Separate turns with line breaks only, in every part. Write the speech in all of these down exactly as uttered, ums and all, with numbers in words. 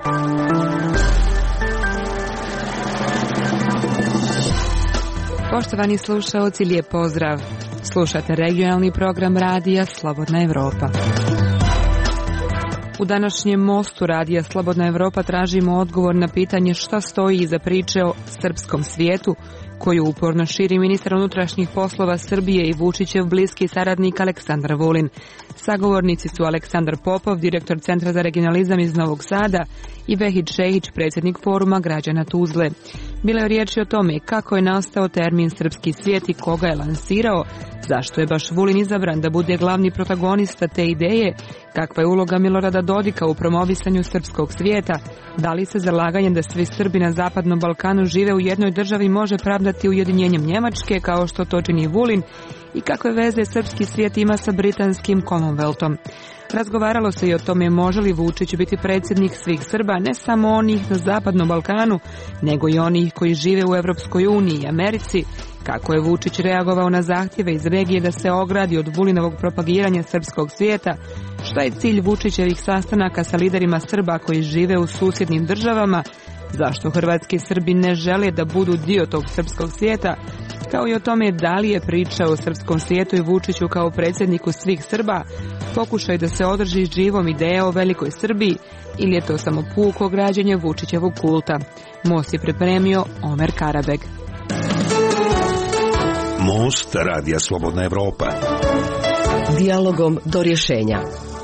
Poštovani slušaoci, lijep pozdrav. Slušate regionalni program radija Slobodna Evropa. U današnjem mostu radija Slobodna Evropa tražimo odgovor na pitanje šta stoji iza priče o srpskom svijetu, koju uporno širi ministar unutrašnjih poslova Srbije i Vučićev bliski saradnik Aleksandar Vulin. Sagovornici su Aleksandar Popov, direktor Centra za regionalizam iz Novog Sada, i Vehid Šehić, predsjednik Foruma građana Tuzle. Bilo je riječi o tome kako je nastao termin srpski svijet i koga je lansirao, zašto je baš Vulin izabran da bude glavni protagonista te ideje, kakva je uloga Milorada Dodika u promovisanju srpskog svijeta, da li se zalaganje da svi Srbi na Zapadnom Balkanu žive u jednoj državi može pravdati ujedinjenjem Njemačke, kao što to čini Vulin, i kakve veze srpski svijet ima sa britanskim Commonwealthom. Razgovaralo se i o tome može li Vučić biti predsjednik svih Srba, ne samo onih na Zapadnom Balkanu, nego i onih koji žive u Europskoj uniji i Americi, kako je Vučić reagovao na zahtjeve iz regije da se ogradi od Vulinovog propagiranja srpskog svijeta, šta je cilj Vučićevih sastanaka sa liderima Srba koji žive u susjednim državama, zašto hrvatski Srbi ne žele da budu dio tog srpskog svijeta, kao i o tome da li je priča o srpskom svijetu i Vučiću kao predsjedniku svih Srba pokušaj da se održi živom ideja o velikoj Srbiji ili je to samo puko građenje Vučićevog kulta. Most je pripremio Omer Karabeg.
Most radija Slobodna Evropa.
Dijalogom do rješenja.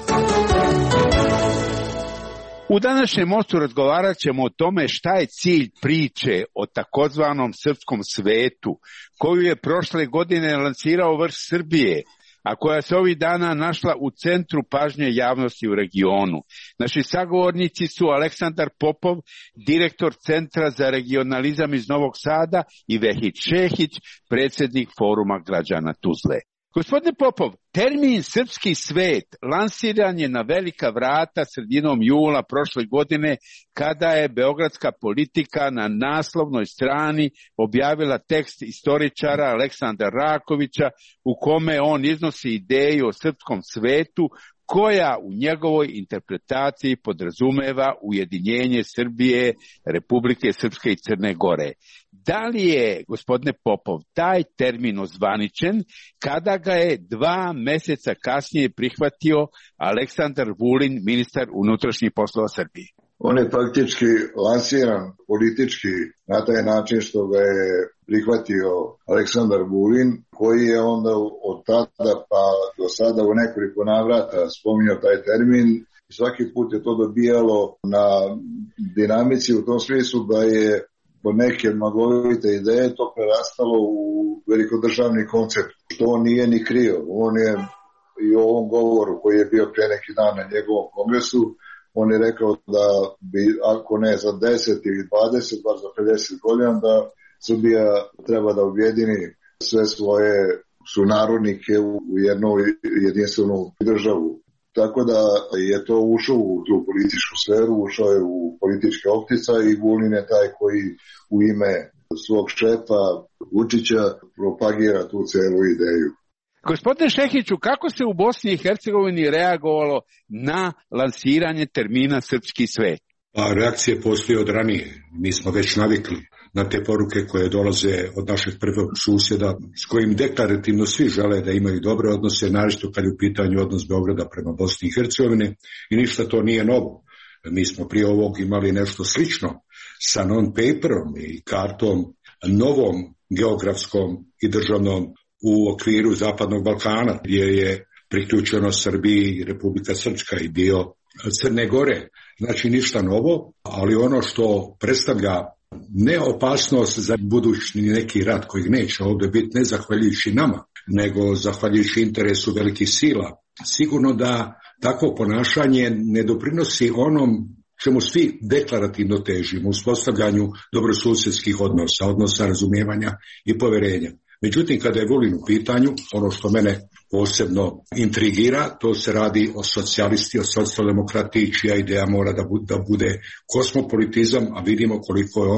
U današnjem mostu razgovarat ćemo o tome šta je cilj priče o takozvanom srpskom svetu, koju je prošle godine lansirao vrh Srbije, a koja se ovih dana našla u centru pažnje javnosti u regionu. Naši sagovornici su Aleksandar Popov, direktor Centra za regionalizam iz Novog Sada, i Vehid Šehić, predsjednik Foruma građana Tuzle. Gospodine Popov, termin srpski svet lansiran je na velika vrata sredinom jula prošle godine, kada je beogradska Politika na naslovnoj strani objavila tekst istoričara Aleksandra Rakovića u kome on iznosi ideju o srpskom svetu koja u njegovoj interpretaciji podrazumeva ujedinjenje Srbije, Republike Srpske i Crne Gore. Da li je, gospodine Popov, taj termin ozvaničen kada ga je dva mjeseca kasnije prihvatio Aleksandar Vulin, ministar unutrašnjih poslova Srbije?
On je faktički lansiran politički na taj način što ga je prihvatio Aleksandar Vulin, koji je onda od tada pa do sada u nekoliko navrata spominjao taj termin. Svaki put je to dobijalo na dinamici u tom smislu da je po neke maglovite ideje to prerastalo u velikodržavni koncept, što on nije ni krio. On je i u ovom govoru koji je bio pre neki dan na njegovom kongresu, on je rekao da bi, ako ne za deset ili dvadeset, bar za pedeset godina, da Srbija treba da objedini sve svoje sunarodnike u jednu jedinstvenu državu. Tako da je to ušao u tu političku sferu, ušao je u političke optica i Vulin je taj koji u ime svog šefa Vučića propagira tu celu ideju.
Gospodine Šehiću, kako se u Bosni i Hercegovini reagovalo na lansiranje termina srpski svet?
A reakcije postoje od ranije. Mi smo već navikli na te poruke koje dolaze od našeg prvog susjeda, s kojim deklarativno svi žele da imaju dobre odnose, naročito kad je u pitanju odnos Beograda prema Bosni i Hercegovini, i ništa to nije novo. Mi smo prije ovog imali nešto slično sa non-paperom i kartom novom geografskom i državnom u okviru Zapadnog Balkana, gdje je priključeno Srbiji Republika Srpska i dio Crne Gore. Znači ništa novo, ali ono što predstavlja ne opasnost za budućni neki rat kojeg neće ovdje biti, ne zahvaljujući nama, nego zahvaljujući interesu velikih sila. Sigurno da takvo ponašanje ne doprinosi onom čemu svi deklarativno težimo, uspostavljanju dobrosusjedskih odnosa, odnosa razumijevanja i povjerenja. Međutim, kada je Vulin u pitanju, ono što mene posebno intrigira, to se radi o socijalisti, o socijaldemokratiji, čija ideja mora da bude, da bude kosmopolitizam, a vidimo koliko je on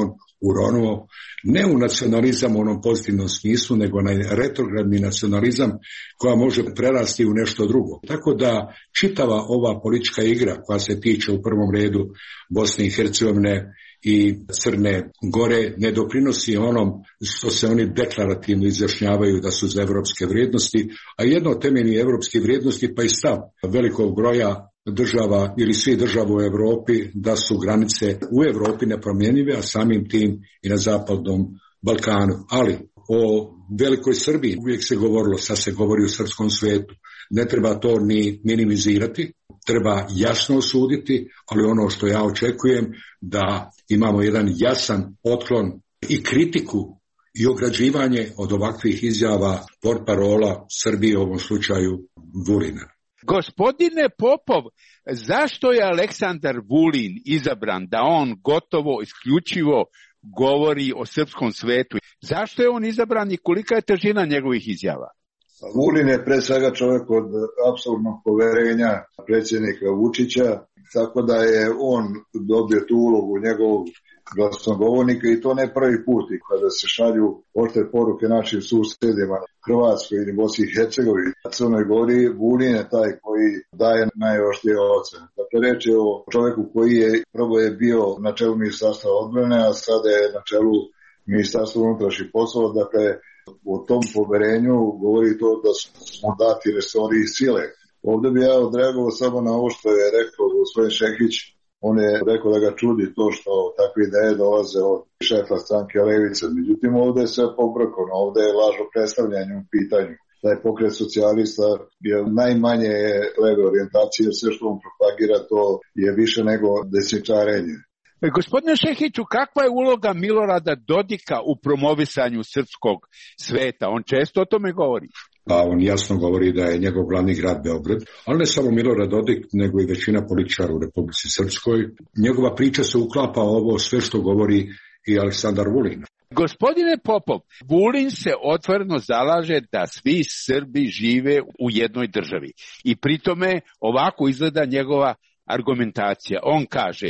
uronuo ne u nacionalizam u onom pozitivnom smislu, nego na retrogradni nacionalizam koja može prerasti u nešto drugo. Tako da čitava ova politička igra koja se tiče u prvom redu Bosne i Hercegovine i Crne Gore ne doprinosi onom što se oni deklarativno izjašnjavaju da su za evropske vrijednosti, a jedno od temeljnih evropskih vrijednosti pa i stav velikog broja država ili svih država u Europi da su granice u Europi nepromjenjive, a samim tim i na zapadnom Balkanu. Ali o velikoj Srbiji uvijek se govorilo, sad se govori u srpskom svetu. Ne treba to ni minimizirati, treba jasno osuditi, ali ono što ja očekujem da imamo jedan jasan otklon i kritiku i ograđivanje od ovakvih izjava portparola Srbije, u ovom slučaju Vulina.
Gospodine Popov, zašto je Aleksandar Vulin izabran da on gotovo isključivo govori o srpskom svetu? Zašto je on izabran i kolika je težina njegovih izjava?
Vulin je pre svega čovjek od apsolutnog poverenja predsjednika Vučića, tako da je on dobio tu ulogu njegovog glasnogovornika i to ne prvi put. I kada se šalju oštre poruke našim susjedima, Hrvatskoj ili Bosni i Hercegovini, Crnoj Gori, Vulin je taj koji daje najoštrije ocene. Dakle, reč je o čovjeku koji je prvo je bio na čelu Ministarstva odbrane, a sada je na čelu Ministarstva unutrašnjih poslova. Dakle, o tom poverenju govori to da smo dati resori i sile. Ovdje bi ja odreagovao samo na ovo što je rekao gospodin Šehić. On je rekao da ga čudi to što takve ideje dolaze od šefa stranke Levice. Međutim, ovdje je sve pobrkano, ovdje je lažno predstavljanje u pitanju. Taj pokret socijalista je najmanje leve orijentacije, sve što on propagira to je više nego desničarenje.
Gospodine Šehiću, kakva je uloga Milorada Dodika u promovisanju srpskog sveta? On često o tome govori.
Pa on jasno govori da je njegov glavni grad Beograd, ali ne samo Milorad Dodik, nego i većina političara u Republici Srpskoj. Njegova priča se uklapa ovo sve što govori i Aleksandar Vulin.
Gospodine Popov, Vulin se otvoreno zalaže da svi Srbi žive u jednoj državi. I pritome ovako izgleda njegova argumentacija. On kaže,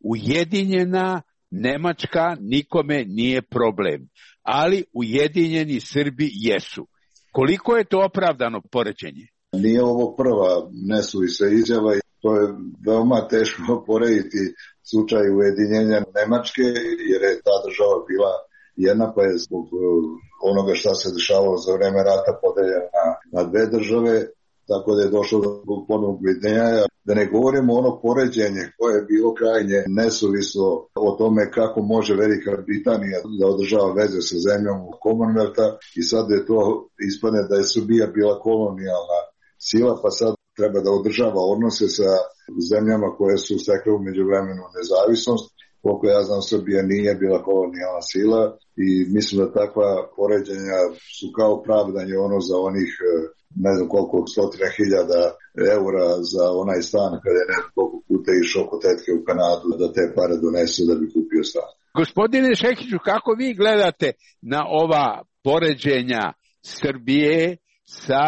ujedinjena Nemačka nikome nije problem, ali ujedinjeni Srbi jesu. Koliko je to opravdano poređenje?
Nije ovo prva nesuvisla izjava i to je veoma teško porediti slučaj ujedinjenja Nemačke, jer je ta država bila jedna, pa je zbog onoga šta se dešavalo za vreme rata podeljena na, na dve države, tako da je došlo do ponovnog ujedinjenja. Da ne govorimo ono poređenje koje je bilo krajnje nesuvislo o tome kako može Velika Britanija da održava veze sa zemljom Commonwealtha i sad je to ispadne da je Srbija bila kolonijalna sila, pa sad treba da održava odnose sa zemljama koje su stekle u međuvremenu nezavisnost. Koliko ja znam, Srbija nije bila kolonijalna sila i mislim da takva poređenja su kao pravdanje ono za onih ne znam koliko stotina hiljada eura za onaj stan kada je neko koliko puta išao kod tetke u Kanadu da te pare donesu da bi kupio stan.
Gospodine Šehiću, kako vi gledate na ova poređenja Srbije sa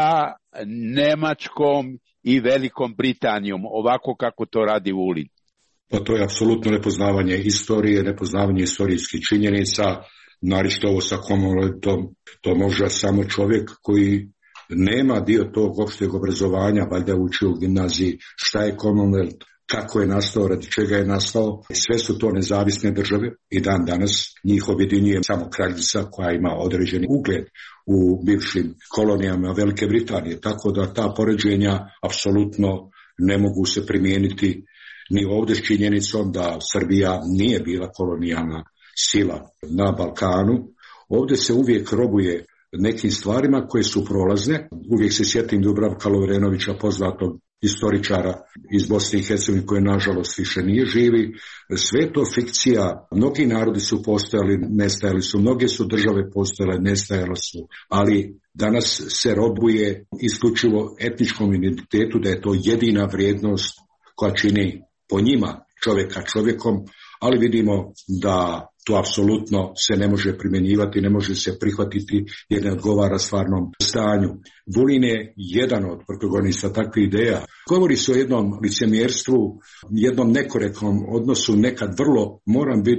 Nemačkom i Velikom Britanijom, ovako kako to radi Vulin?
Pa to je apsolutno nepoznavanje istorije, nepoznavanje istorijskih činjenica, naročito ovo sa Commonwealthom, to može samo čovjek koji nema dio tog opšteg obrazovanja, valjda učio u gimnaziji šta je Commonwealth, kako je nastao, radi čega je nastao. Sve su to nezavisne države i dan danas njih objedinjuje samo kraljica koja ima određeni ugled u bivšim kolonijama Velike Britanije. Tako da ta poređenja apsolutno ne mogu se primijeniti ni ovdje s činjenicom da Srbija nije bila kolonijalna sila na Balkanu. Ovdje se uvijek robuje nekim stvarima koje su prolazne. Uvijek se sjetim Dubravka Lovrenovića, poznatog istoričara iz Bosne i Hercegovine, koji nažalost više nije živi. Sve je to fikcija. Mnogi narodi su postojali, nestajali su. Mnoge su države postojale, nestajale su. Ali danas se robuje isključivo etničkom identitetu, da je to jedina vrijednost koja čini po njima čovjeka čovjekom, ali vidimo da to apsolutno se ne može primjenjivati, ne može se prihvatiti jer ne odgovara stvarnom stanju. Vulin je jedan od protagonista takvih ideja. Govori se o jednom licemjerstvu, jednom nekorektnom odnosu, nekad vrlo, moram biti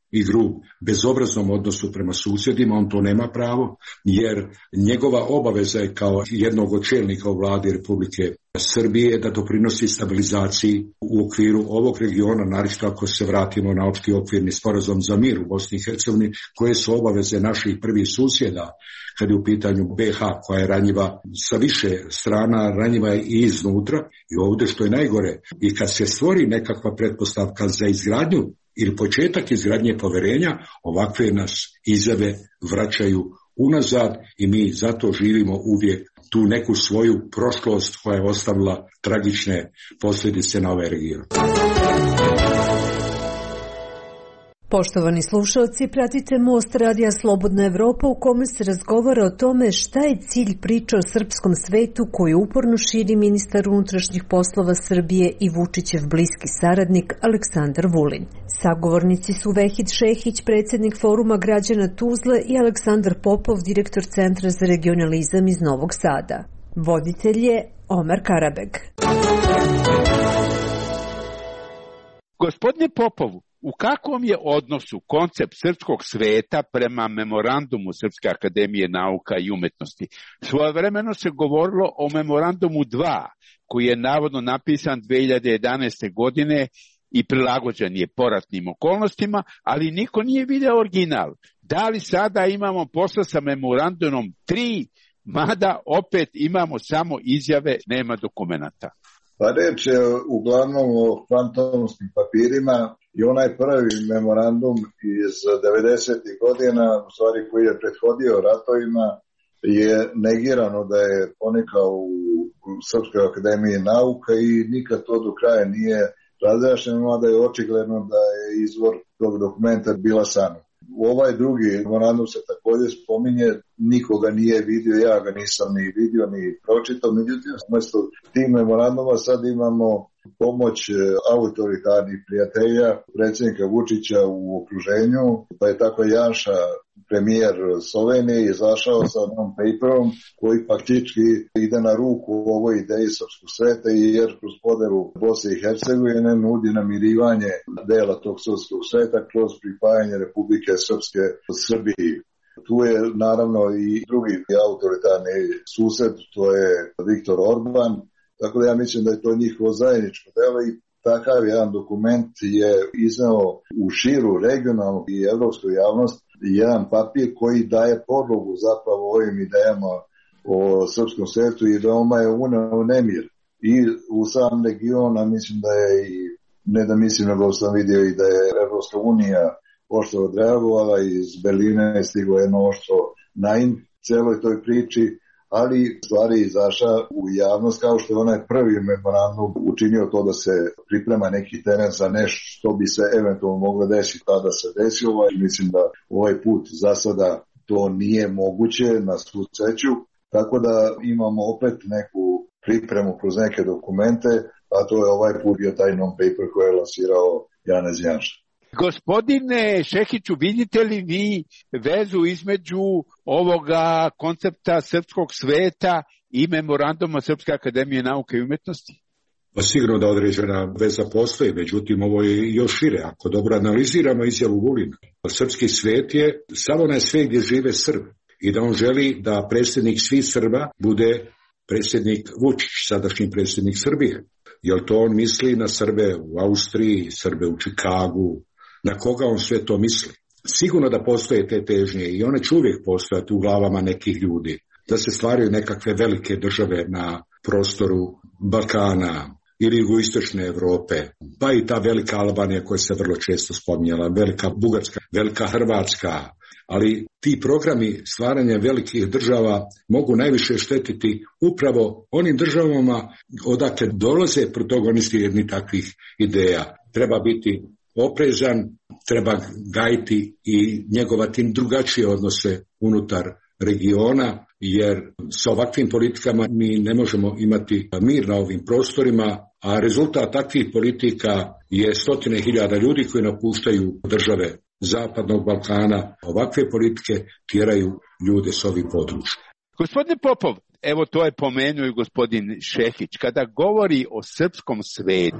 igru bezobraznom odnosu prema susjedima, on to nema pravo, jer njegova obaveza je kao jednog od čelnika u vladi Republike Srbije da doprinosi stabilizaciji u okviru ovog regiona, naročito ako se vratimo na opšti okvirni sporazum za mir u Bosni i Hercegovini, koje su obaveze naših prvih susjeda kad je u pitanju be ha, koja je ranjiva sa više strana, ranjiva je i iznutra, i ovdje što je najgore, i kad se stvori nekakva pretpostavka za izgradnju ili početak izgradnje poverenja, ovakve nas izjave vraćaju unazad i mi zato živimo uvijek tu neku svoju prošlost koja je ostavila tragične posljedice na ovaj region.
Poštovani slušalci, pratite Most radija Slobodna Evropa u kome se razgovara o tome šta je cilj priče o srpskom svetu koju uporno širi ministar unutrašnjih poslova Srbije i Vučićev bliski saradnik Aleksandar Vulin. Sagovornici su Vehid Šehić, predsjednik Foruma građana Tuzle, i Aleksandar Popov, direktor Centra za regionalizam iz Novog Sada. Voditelj je Omer Karabeg.
Gospodine Popovu, u kakvom je odnosu koncept srpskog sveta prema memorandumu Srpske akademije nauka i umetnosti? Svojevremeno se govorilo o memorandumu dva, koji je navodno napisan dve hiljade jedanaeste. godine i prilagođen je poratnim okolnostima, ali niko nije video original. Da li sada imamo posla sa memorandumom tri, mada opet imamo samo izjave, nema dokumenata?
Pa reč je uglavnom o fantomskim papirima i onaj prvi memorandum iz devedesetih godina, u stvari koji je prethodio ratovima, je negirano da je ponikao u Srpskoj akademiji nauka i nikad to do kraja nije razjašnjeno, da je očigledno da je izvor tog dokumenta bila Sana. Ovaj drugi memorandum se također spominje, nikoga nije vidio, ja ga nisam ni vidio ni pročitao, međutim, umjesto tih memoranduma sad imamo pomoć autoritarnih prijatelja, predsjednika Vučića u okruženju, pa je tako Janša, premijer Slovenije, izašao sa non-paperom koji faktički ide na ruku ovoj ideji srpskog sveta, jer kroz podelu Bosne i Hercegovine nudi namirivanje dela tog srpskog sveta kroz pripajanje Republike Srpske Srbiji. Tu je naravno i drugi autoritarni sused, to je Viktor Orban, tako da ja mislim da je to njihovo zajedničko delo i takav jedan dokument je izneo u širu regionalnu i evropsku javnost jedan papir koji daje podlogu zapravo ovim idejama o srpskom svetu i veoma je uneo nemir. I u sam region, a mislim da je i, ne da mislim, nego sam vidio i da je Evropska unija pošto odreagovala, iz Berlina je stiglo jedno oštro naim celoj toj priči, ali stvari izašla u javnost kao što je onaj prvi memorandum učinio to da se priprema neki teren za nešto što bi se eventualno moglo desiti, tada se desilo i mislim da ovaj put za sada to nije moguće na svu sreću, tako da imamo opet neku pripremu kroz neke dokumente, a to je ovaj put bio taj non-paper koji je lansirao Janez Janša.
Gospodine Šehiću, vidite li vi vezu između ovoga koncepta srpskog sveta i memoranduma Srpske akademije nauke i umetnosti?
Pa sigurno da određena veza postoji, međutim ovo je još šire. Ako dobro analiziramo izjavu Vulina, srpski svet je samo onaj svet gdje žive Srbi i da on želi da predsjednik svih Srba bude predsjednik Vučić, sadašnji predsjednik Srbije. Jer to on misli na Srbe u Austriji, Srbe u Čikagu, na koga on sve to misli. Sigurno da postoje te težnje i one će uvijek postojati u glavama nekih ljudi, da se stvaraju nekakve velike države na prostoru Balkana ili jugoistočne Europe, pa i ta velika Albanija koja se vrlo često spominjala, velika Bugarska, velika Hrvatska, ali ti programi stvaranja velikih država mogu najviše štetiti upravo onim državama odakle dolaze protagonisti jednih takvih ideja. Treba biti oprezan, treba gajiti i njegovati drugačije odnose unutar regiona, jer sa ovakvim politikama mi ne možemo imati mir na ovim prostorima, a rezultat takvih politika je stotine hiljada ljudi koji napuštaju države Zapadnog Balkana. Ovakve politike tjeraju ljude s ovih područja.
Gospodine Popov, evo to je pomenuo i gospodin Šehić, kada govori o srpskom svetu,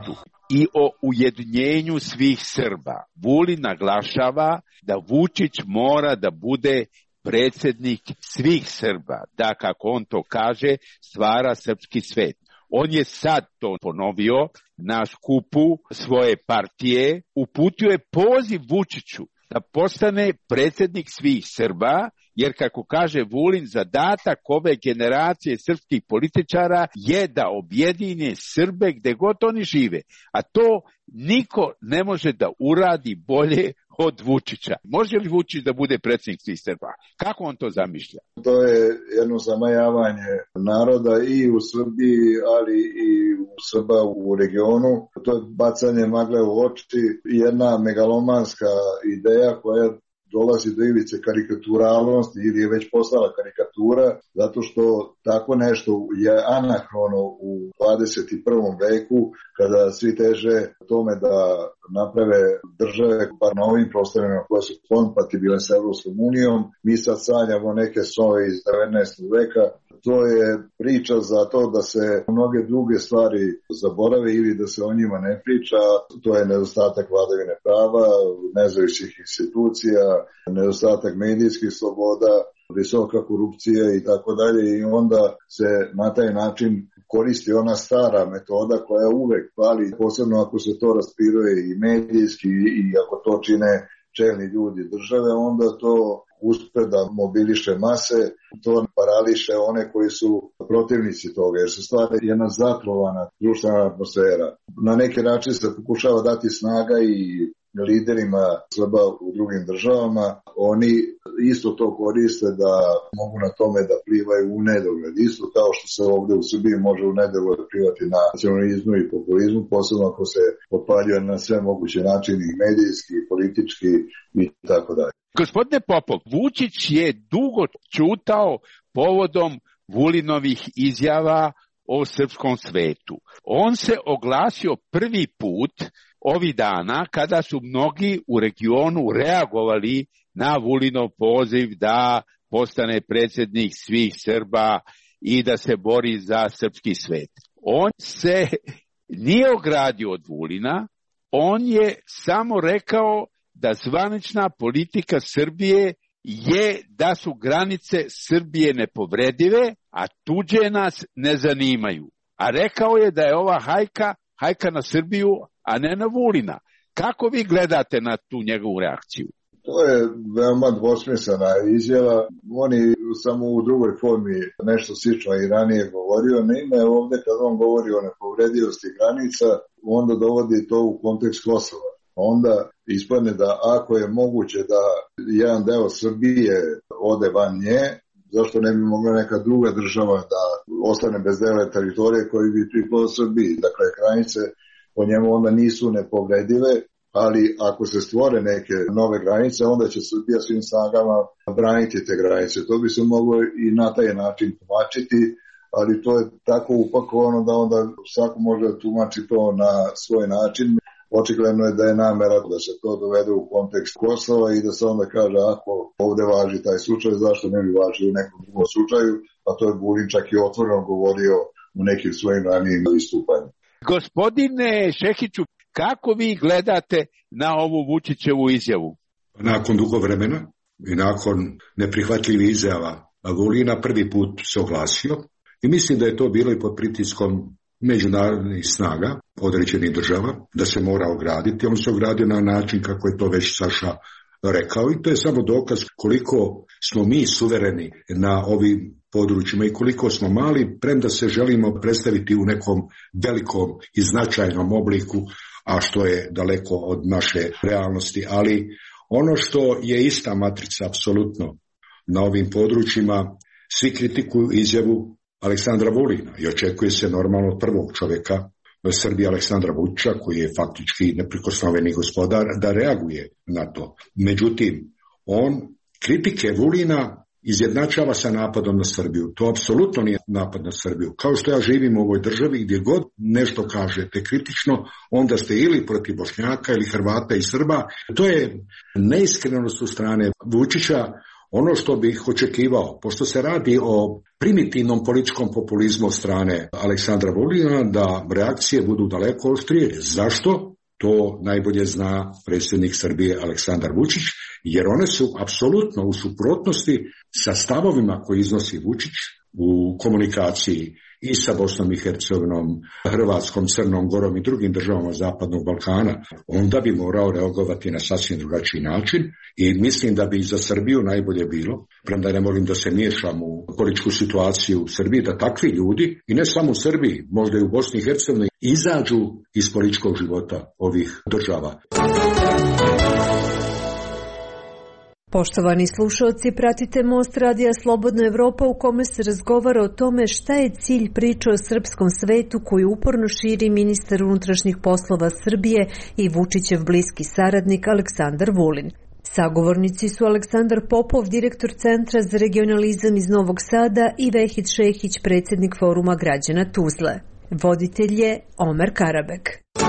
i o ujedinjenju svih Srba. Vulin naglašava da Vučić mora da bude predsjednik svih Srba, da, kako on to kaže, stvara srpski svet. On je sad to ponovio na skupu svoje partije, uputio je poziv Vučiću da postane predsjednik svih Srba, jer kako kaže Vulin, zadatak ove generacije srpskih političara je da objedine Srbe gde god oni žive, a to niko ne može da uradi bolje od Vučića. Može li Vučić da bude predsjednik svih Srba? Kako on to zamišlja?
To je jedno zamajavanje naroda i u Srbiji, ali i u Srba u regionu. To je bacanje magle u oči, jedna megalomanska ideja koja dolazi do ivice karikaturalnosti ili je već postala karikatura, zato što tako nešto je anahrono u dvadeset prvom veku, kada svi teže tome da naprave države bar na ovim prostorima koje su kompatibilne sa Evropskom unijom. Mi sad sanjamo neke snove iz devetnaestog veka. To je priča za to da se mnoge druge stvari zaborave ili da se o njima ne priča. To je nedostatak vladavine prava, nezavisnih institucija, nedostatak medijskih sloboda, visoka korupcija i tako dalje. I onda se na taj način koristi ona stara metoda koja uvek pali, posebno ako se to raspiruje i medijski i ako to čine čelni ljudi države, onda to uspe da mobiliše mase, to parališe one koji su protivnici toga, jer se stvara jedna zatrovana društvena atmosfera. Na neki način se pokušava dati snaga i liderima Srba u drugim državama. Oni isto to koriste da mogu na tome da plivaju u nedogled. Isto kao što se ovde u Srbiji može u nedogled plivati na nacionalizmu i populizmu, posebno ako se potpaljuje na sve moguće načine, medijski, politički i tako dalje.
Gospodine Popov, Vučić je dugo ćutao povodom Vulinovih izjava o srpskom svetu. On se oglasio prvi put ovih dana kada su mnogi u regionu reagovali na Vulinov poziv da postane predsjednik svih Srba i da se bori za srpski svet. On se nije ogradio od Vulina, on je samo rekao da zvanična politika Srbije je da su granice Srbije nepovredive, a tuđe nas ne zanimaju. A rekao je da je ova hajka, hajka na Srbiju, a ne na Vulina. Kako vi gledate na tu njegovu reakciju?
To je veoma dvosmislena izjava. On je samo u drugoj formi nešto slično i ranije govorio. Naime, ovde kad on govori o nepovredivosti granica, onda dovodi to u kontekst Kosova. Onda ispadne da ako je moguće da jedan deo Srbije ode van nje, zašto ne bi mogla neka druga država da ostane bez dela teritorije koji bi pripao Srbiji. Dakle, granice po njemu onda nisu nepovredive, ali ako se stvore neke nove granice, onda će Srbija svim snagama braniti te granice. To bi se moglo i na taj način tumačiti, ali to je tako upakovano da onda svako može da tumači to na svoj način. Očigledno je da je namera da se to dovede u kontekst Kosova i da se onda kaže ako ovde važi taj slučaj, zašto ne bi važio u nekom drugom slučaju, a to je Vulin čak i otvoreno govorio u nekim svojim ranijim istupanjima.
Gospodine Šehiću, kako vi gledate na ovu Vučićevu izjavu?
Nakon dugo vremena i nakon neprihvatljivih izjava Vulina prvi put se oglasio i mislim da je to bilo i pod pritiskom međunarodnih snaga određenih država, da se mora ograditi. On se ogradio na način kako je to već Saša rekao i to je samo dokaz koliko smo mi suvereni na ovim područjima i koliko smo mali, premda se želimo predstaviti u nekom velikom i značajnom obliku, a što je daleko od naše realnosti. Ali ono što je ista matrica apsolutno na ovim područjima, svi kritikuju izjavu Aleksandra Vulina i očekuje se normalno od prvog čovjeka Srbije Aleksandra Vučića, koji je faktički neprikosnoveni gospodar, da reaguje na to. Međutim, on kritike Vulina izjednačava sa napadom na Srbiju. To apsolutno nije napad na Srbiju. Kao što ja živim u ovoj državi, gdje god nešto kažete kritično, onda ste ili protiv Bošnjaka ili Hrvata i Srba. To je neiskrenost u strane Vučića. Ono što bih očekivao, pošto se radi o primitivnom političkom populizmu od strane Aleksandra Vulina, da reakcije budu daleko oštrije. Zašto? To najbolje zna predsjednik Srbije Aleksandar Vučić, jer one su apsolutno u suprotnosti sa stavovima koje iznosi Vučić u komunikaciji i sa Bosnom i Hercegovinom, Hrvatskom, Crnom Gorom i drugim državama Zapadnog Balkana. Onda bi morao reagovati na sasvim drugačiji način i mislim da bi za Srbiju najbolje bilo, premda ne molim da se miješam u političku situaciju u Srbiji, da takvi ljudi, i ne samo u Srbiji, možda i u Bosni i Hercegovini, izađu iz političkog života ovih država.
Poštovani slušalci, pratite Most radija Slobodna Evropa u kome se razgovara o tome šta je cilj priče o srpskom svetu koju uporno širi ministar unutrašnjih poslova Srbije i Vučićev bliski saradnik Aleksandar Vulin. Sagovornici su Aleksandar Popov, direktor Centra za regionalizam iz Novog Sada, i Vehid Šehić, predsjednik Foruma građana Tuzle. Voditelj je Omer Karabek.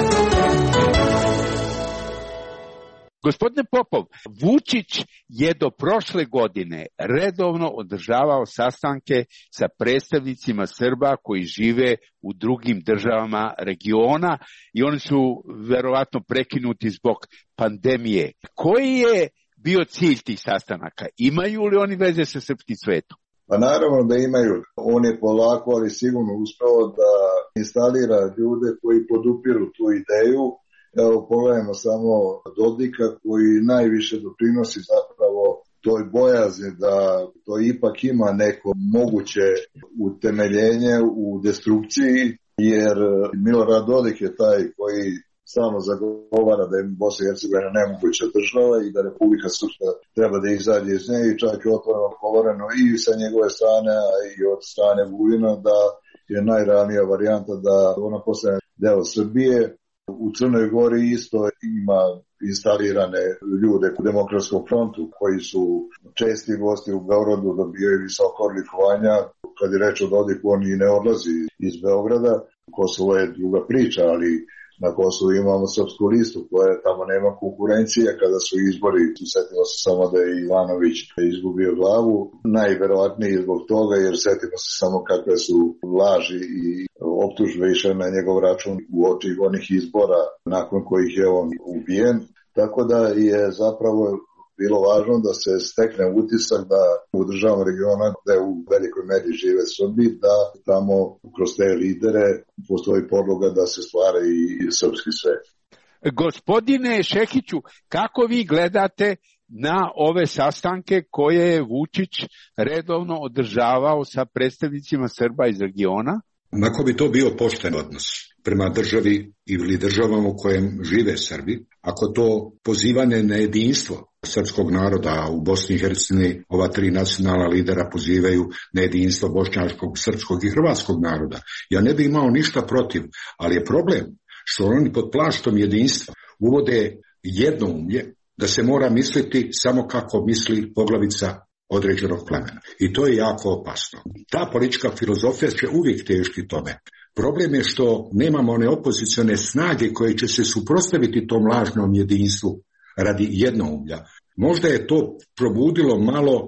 Gospodine Popov, Vučić je do prošle godine redovno održavao sastanke sa predstavnicima Srba koji žive u drugim državama regiona i oni su verovatno prekinuti zbog pandemije. Koji je bio cilj tih sastanaka? Imaju li oni veze sa srpskim svetom?
Pa naravno da imaju. On je polako, ali sigurno uspeo da instalira ljude koji podupiru tu ideju. Evo, pogledajmo samo Dodika koji najviše doprinosi zapravo toj bojazni da to ipak ima neko moguće utemeljenje u destrukciji, jer Milorad Dodik je taj koji samo zagovara da je Bosna i Hercegovina nemoguća država i da Republika Srpska treba da izađe iz nje, i čak je otvoreno govoreno i sa njegove strane, a i od strane Vulina da je najrealnija varijanta da ona postane deo Srbije. U Crnoj Gori isto ima instalirane ljude u Demokratskom frontu koji su česti gosti u Beogradu, dobijaju visoko odlikovanja. Kad je reč o Dodiku, on i ne odlazi iz Beograda. Kosovo je druga priča, ali na Kosovu imamo Srpsku listu koja tamo nema konkurencije. Kada su izbori, setimo se samo da je Ivanović izgubio glavu. Najverovatnije zbog toga, jer setimo se samo kakve su laži i optužbe išle na njegov račun u oči onih izbora nakon kojih je on ubijen. Tako da je zapravo bilo važno da se stekne utisak da u državama regiona gde u velikoj meri žive Srbi, da tamo kroz te lidere postoji podloga da se stvara i srpski svet.
Gospodine Šehiću, kako vi gledate na ove sastanke koje je Vučić redovno održavao sa predstavnicima Srba iz regiona?
Ako bi to bio pošten odnos prema državi ili državama u kojem žive Srbi, ako to pozivanje na jedinstvo srpskog naroda u Bosni i Hercegovini, ova tri nacionalna lidera pozivaju na jedinstvo bošnjačkog, srpskog i hrvatskog naroda, ja ne bih imao ništa protiv, ali je problem što oni pod plaštom jedinstva uvode jednoumlje da se mora misliti samo kako misli poglavica određenog plemena. I to je jako opasno. Ta politička filozofija će uvijek teški tome. Problem je što nemamo one opozicione snage koje će se suprotstaviti tom lažnom jedinstvu radi jednoumlja. Možda je to probudilo malo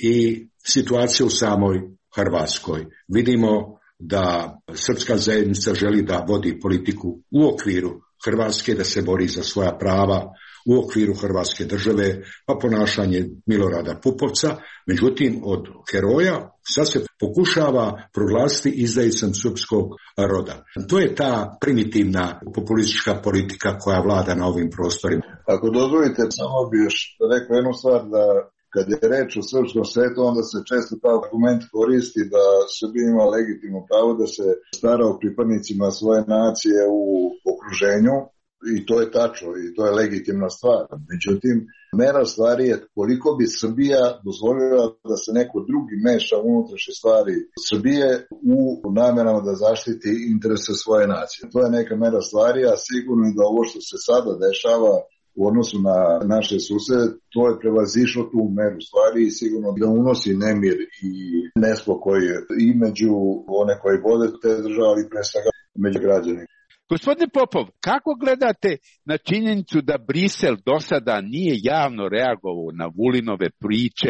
i situaciju u samoj Hrvatskoj. Vidimo da srpska zajednica želi da vodi politiku u okviru Hrvatske, da se bori za svoja prava u okviru Hrvatske države, pa ponašanje Milorada Pupovca. Međutim, od heroja sad se pokušava proglasiti izdajicom srpskog roda. To je ta primitivna populistička politika koja vlada na ovim prostorima.
Ako dozvolite, samo bih još rekao jednu stvar, da kad je reč o srpskom svetu, onda se često taj argument koristi da Srbija ima legitimno pravo da se stara o pripadnicima svoje nacije u okruženju, i to je tačno i to je legitimna stvar. Međutim, mera stvari je koliko bi Srbija dozvolila da se neko drugi meša u unutrašnje stvari Srbije u namerama da zaštiti interese svoje nacije. To je neka mera stvari, a sigurno i da ovo što se sada dešava u odnosu na naše susede, to je prevazišlo tu meru stvari i sigurno da unosi nemir i nespokoj i među one koji vode te države, ali pre svega među građanima.
Gospodine Popov, kako gledate na činjenicu da Brisel do sada nije javno reagovao na Vulinove priče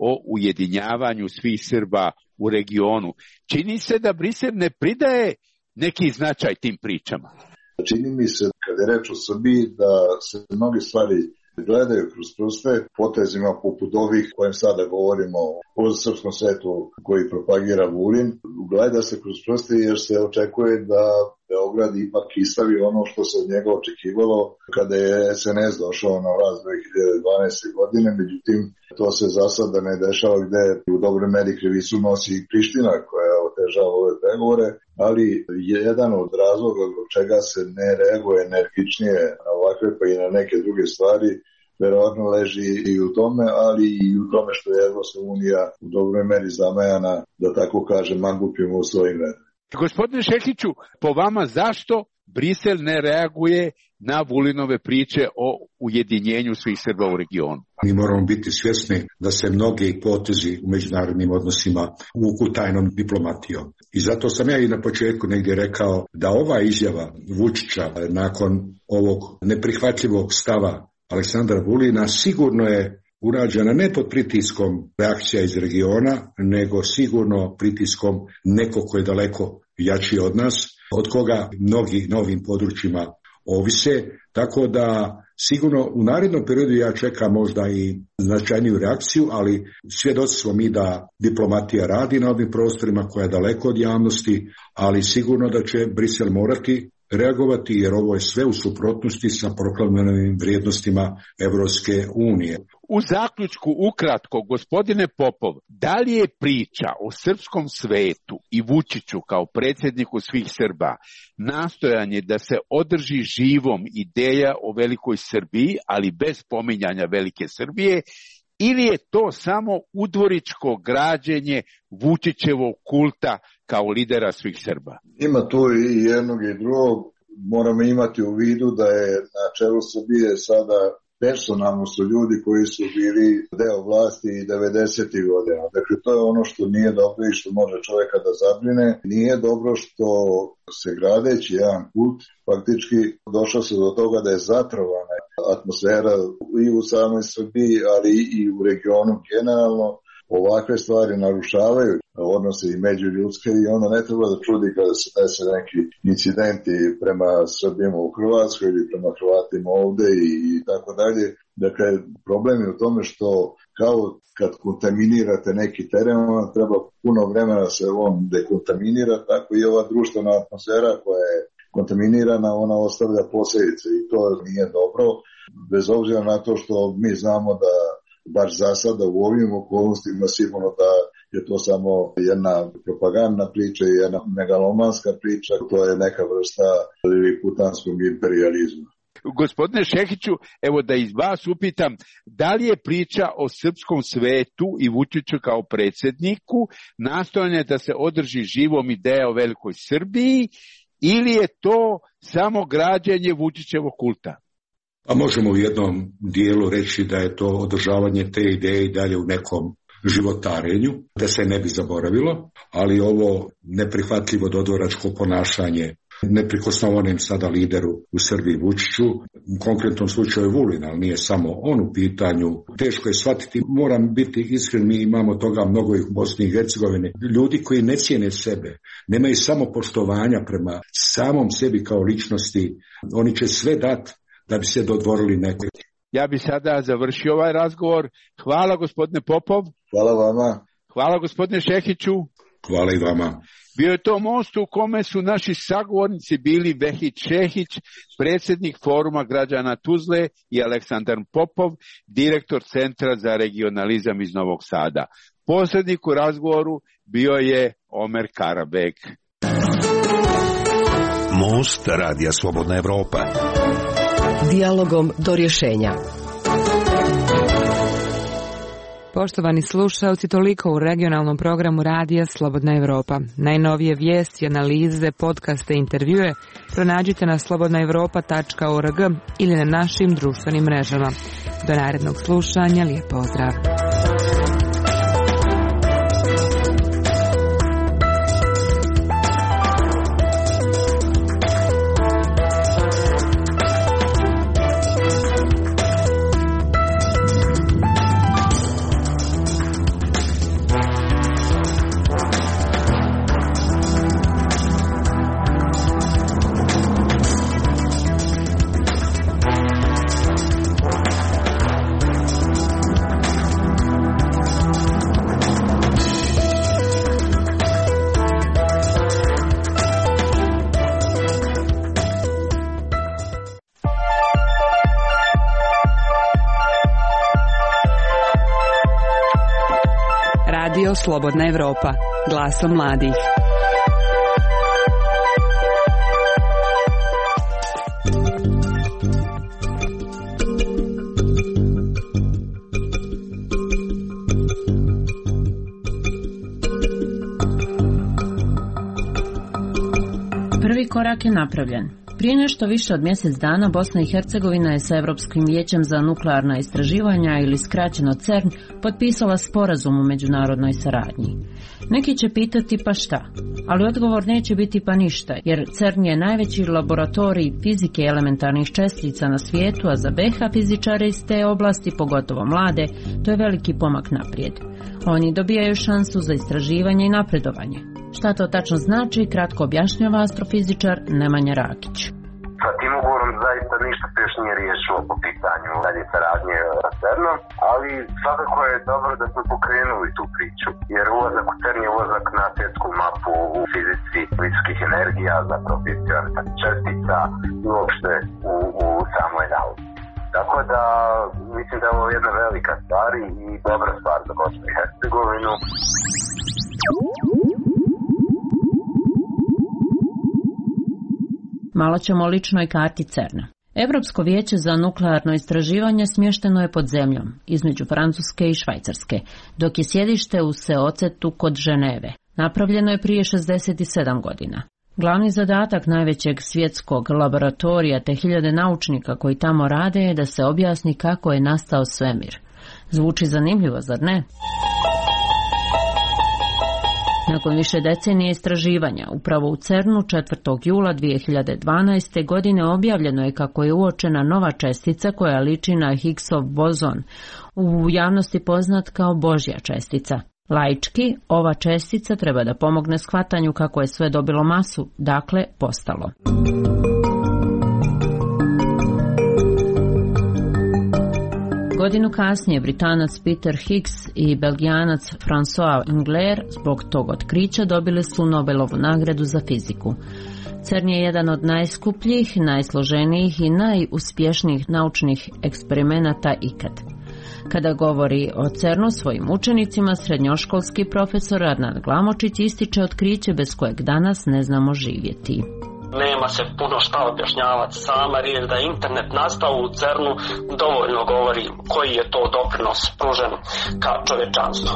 o ujedinjavanju svih Srba u regionu. Čini se da Brisel ne pridaje neki značaj tim pričama.
Čini mi se, kad je reč o Srbiji, da se mnoge stvari gledaju kroz prste potezima poput ovih kojem sada govorimo o srpskom svetu koji propagira Vulin. Gleda se kroz prste jer se očekuje da Beograd ipak istavi ono što se od njega očekivalo kada je es en es došao na vlast dve hiljade dvanaeste. godine. Međutim, to se za sada ne dešava, gde u dobroj meri krivicu nosi i Priština koja otežava ove pregovore, ali jedan od razloga zbog čega se ne reaguje energičnije na ovakve pa i na neke druge stvari verovatno leži i u tome, ali i u tome što je Evropska unija u dobroj meri zamajana, da tako kaže, mangupima u svojim redima.
Gospodine Šehiću, po vama zašto Brisel ne reaguje na Vulinove priče o ujedinjenju svih Srba u regionu?
Mi moramo biti svjesni da se mnogi potezi u međunarodnim odnosima vuku tajnom diplomatijom. I zato sam ja i na početku negdje rekao da ova izjava Vučića nakon ovog neprihvatljivog stava Aleksandra Vulina sigurno je urađena ne pod pritiskom reakcija iz regiona, nego sigurno pritiskom nekog koji je daleko jači od nas, od koga mnogi na ovim područjima ovise, tako da sigurno u narednom periodu ja čekam možda i značajniju reakciju, ali svjedoci smo mi da diplomatija radi na ovim prostorima koja je daleko od javnosti, ali sigurno da će Brisel morati reagovati jer ovo je sve u suprotnosti sa proklamiranim vrijednostima Evropske unije.
U zaključku ukratko, gospodine Popov, da li je priča o srpskom svetu i Vučiću kao predsjedniku svih Srba nastojanje da se održi živom ideja o velikoj Srbiji, ali bez pominjanja velike Srbije, ili je to samo udvoričko građenje Vučićevog kulta kao lidera svih Srba?
Ima tu i jednog i drugog. Moramo imati u vidu da je na čelu Srbije sada personalno su ljudi koji su bili deo vlasti i devedesetih godina. Dakle, to je ono što nije dobro i što može čovjeka da zabrine. Nije dobro što se gradeći jedan kult, faktički došlo se do toga da je zatrovana atmosfera i u samoj Srbiji, ali i u regionu generalno. Ovakve stvari narušavaju odnose i međuljudske i onda ne treba da čudi kada se dese neki incidenti prema Srbima u Hrvatskoj ili prema Hrvatima ovde i, i tako dalje. Dakle, problem je u tome što kao kad kontaminirate neki teren, onda treba puno vremena da se on dekontaminira, tako i ova društvena atmosfera koja je kontaminirana, ona ostavlja posljedice i to nije dobro, bez obzira na to što mi znamo da baš za sada u ovim okolnostima sigurno da je to samo jedna propagandna priča i jedna megalomanska priča, to je neka vrsta liliputanskog imperializma.
Gospodine Šehiću, evo da iz vas upitam, da li je priča o srpskom svetu i Vučiću kao predsjedniku nastojanje da se održi živom ideja o velikoj Srbiji ili je to samo građenje Vučićevog kulta?
A možemo u jednom dijelu reći da je to održavanje te ideje i dalje u nekom životarenju, da se ne bi zaboravilo, ali ovo neprihvatljivo dodvoračko ponašanje neprikosnovanim sada lideru u Srbiji Vučiću, u konkretnom slučaju Vulin, ali nije samo on u pitanju. Teško je shvatiti, moram biti iskren, mi imamo toga mnogo i u Bosni i Hercegovini. Ljudi koji ne cijene sebe, nemaju samo poštovanja prema samom sebi kao ličnosti, oni će sve dati da bi se dodvorili nekoj.
Ja bi sada završio ovaj razgovor. Hvala gospodine Popov.
Hvala vama.
Hvala gospodine Šehiću.
Hvala i vama.
Bio je to most u kome su naši sagovornici bili Vehid Šehić, predsjednik Foruma građana Tuzle, i Aleksandar Popov, direktor Centra za regionalizam iz Novog Sada. Posrednik u razgovoru bio je Omer Karabek.
Most Radija Slobodna Evropa.
Dijalogom do rješenja.
Poštovani slušalci, toliko u regionalnom programu Radija Slobodna Evropa. Najnovije vijesti, analize, podcaste i intervjue pronađite na slobodna evropa tačka org ili na našim društvenim mrežama. Do narednog slušanja, lijep pozdrav. Radio Slobodna Evropa, glasom mladih.
Prvi korak je napravljen. Prije nešto više od mjesec dana Bosna i Hercegovina je sa Europskim vijećem za nuklearna istraživanja ili skraćeno CERN potpisala sporazum o međunarodnoj saradnji. Neki će pitati pa šta, ali odgovor neće biti pa ništa, jer CERN je najveći laboratorij fizike elementarnih čestica na svijetu, a za B iH fizičare iz te oblasti, pogotovo mlade, to je veliki pomak naprijed. Oni dobijaju šansu za istraživanje i napredovanje. Šta to tačno znači, kratko objašnjava astrofizičar Nemanja Rakić.
Sa tim ugovorom zaista ništa se još nije riješilo po pitanju dalje saradnje sa CERN-om, ali svakako je dobro da smo pokrenuli tu priču, jer ulazak u CERN je ulazak na svjetsku mapu u fizici visokih energija, zapravo fizici elementarnih čestica i uopšte u, u samoj nauci. Tako da mislim da je ovo jedna velika stvar i dobra stvar za Bosnu i Hercegovinu.
Malo ćemo o ličnoj karti CERN-a. Europsko vijeće za nuklearno istraživanje smješteno je pod zemljom, između Francuske i Švajcarske, dok je sjedište u Seocetu kod Ženeve. Napravljeno je prije šezdeset sedam godina. Glavni zadatak najvećeg svjetskog laboratorija te hiljade naučnika koji tamo rade je da se objasni kako je nastao svemir. Zvuči zanimljivo, zar ne? Nakon više decenije istraživanja, upravo u CERN-u četvrtog jula dvije hiljade dvanaeste. godine objavljeno je kako je uočena nova čestica koja liči na Higgsov bozon, u javnosti poznat kao Božja čestica. Laički, ova čestica treba da pomogne shvatanju kako je sve dobilo masu, dakle postalo. Godinu kasnije Britanac Peter Higgs i Belgijanac François Englert zbog tog otkrića dobili su Nobelovu nagradu za fiziku. CERN je jedan od najskupljih, najsloženijih i najuspješnijih naučnih eksperimenata ikad. Kada govori o CERN-u svojim učenicima, srednjoškolski profesor Adnan Glamočić ističe otkriće bez kojeg danas ne znamo živjeti.
Nema se puno šta objašnjavati, sama riječ da je internet nastao u CERN-u dovoljno govori koji je to doprinos pružen ka čovječanstvu.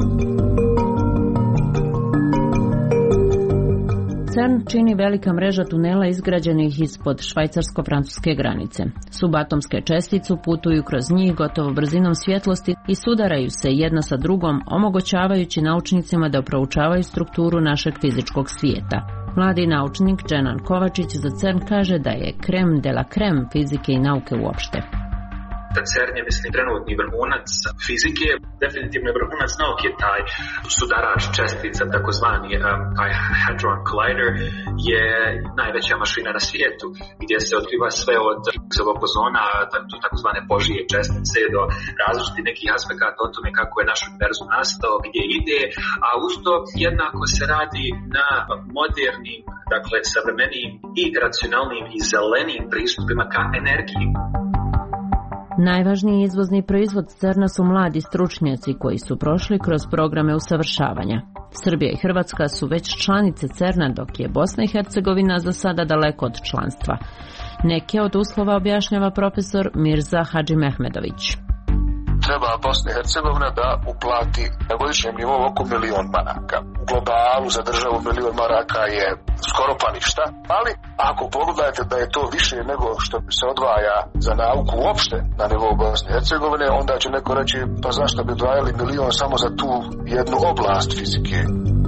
CERN čini velika mreža tunela izgrađenih ispod švajcarsko-francuske granice. Subatomske čestice putuju kroz njih gotovo brzinom svjetlosti i sudaraju se jedna sa drugom, omogućavajući naučnicima da proučavaju strukturu našeg fizičkog svijeta. Mladi naučnik Dženan Kovačić za CERN kaže da je krem de la krem fizike i nauke uopšte.
Da CERN je, mislim, trenutni vrhunac fizike, definitivno je vrhunac nauke, taj sudarač čestica, takozvani um, taj Hadron Collider, je najveća mašina na svijetu, gdje se otkriva sve od Higgsovog bozona, takozvane Božje čestice, do različitih nekih aspekata o tome kako je naš univerzum nastao, gdje ide, a usto jednako se radi na modernim, dakle, savremenim i racionalnim i zelenim pristupima ka energiji.
Najvažniji izvozni proizvod CERN-a su mladi stručnjaci koji su prošli kroz programe usavršavanja. Srbija i Hrvatska su već članice CERN-a, dok je Bosna i Hercegovina za sada daleko od članstva. Neke od uslova objašnjava profesor Mirza Hadžimehmedović.
Treba Bosna i Hercegovina da uplati na godišnjem nivou oko milion maraka. U globalu za državu milion maraka je skoro pa ništa, ali ako pogledate da je to više nego što se odvaja za nauku uopšte na nivou Bosne i Hercegovine, onda će neko reći pa zašto bi odvajali milion samo za tu jednu oblast fizike.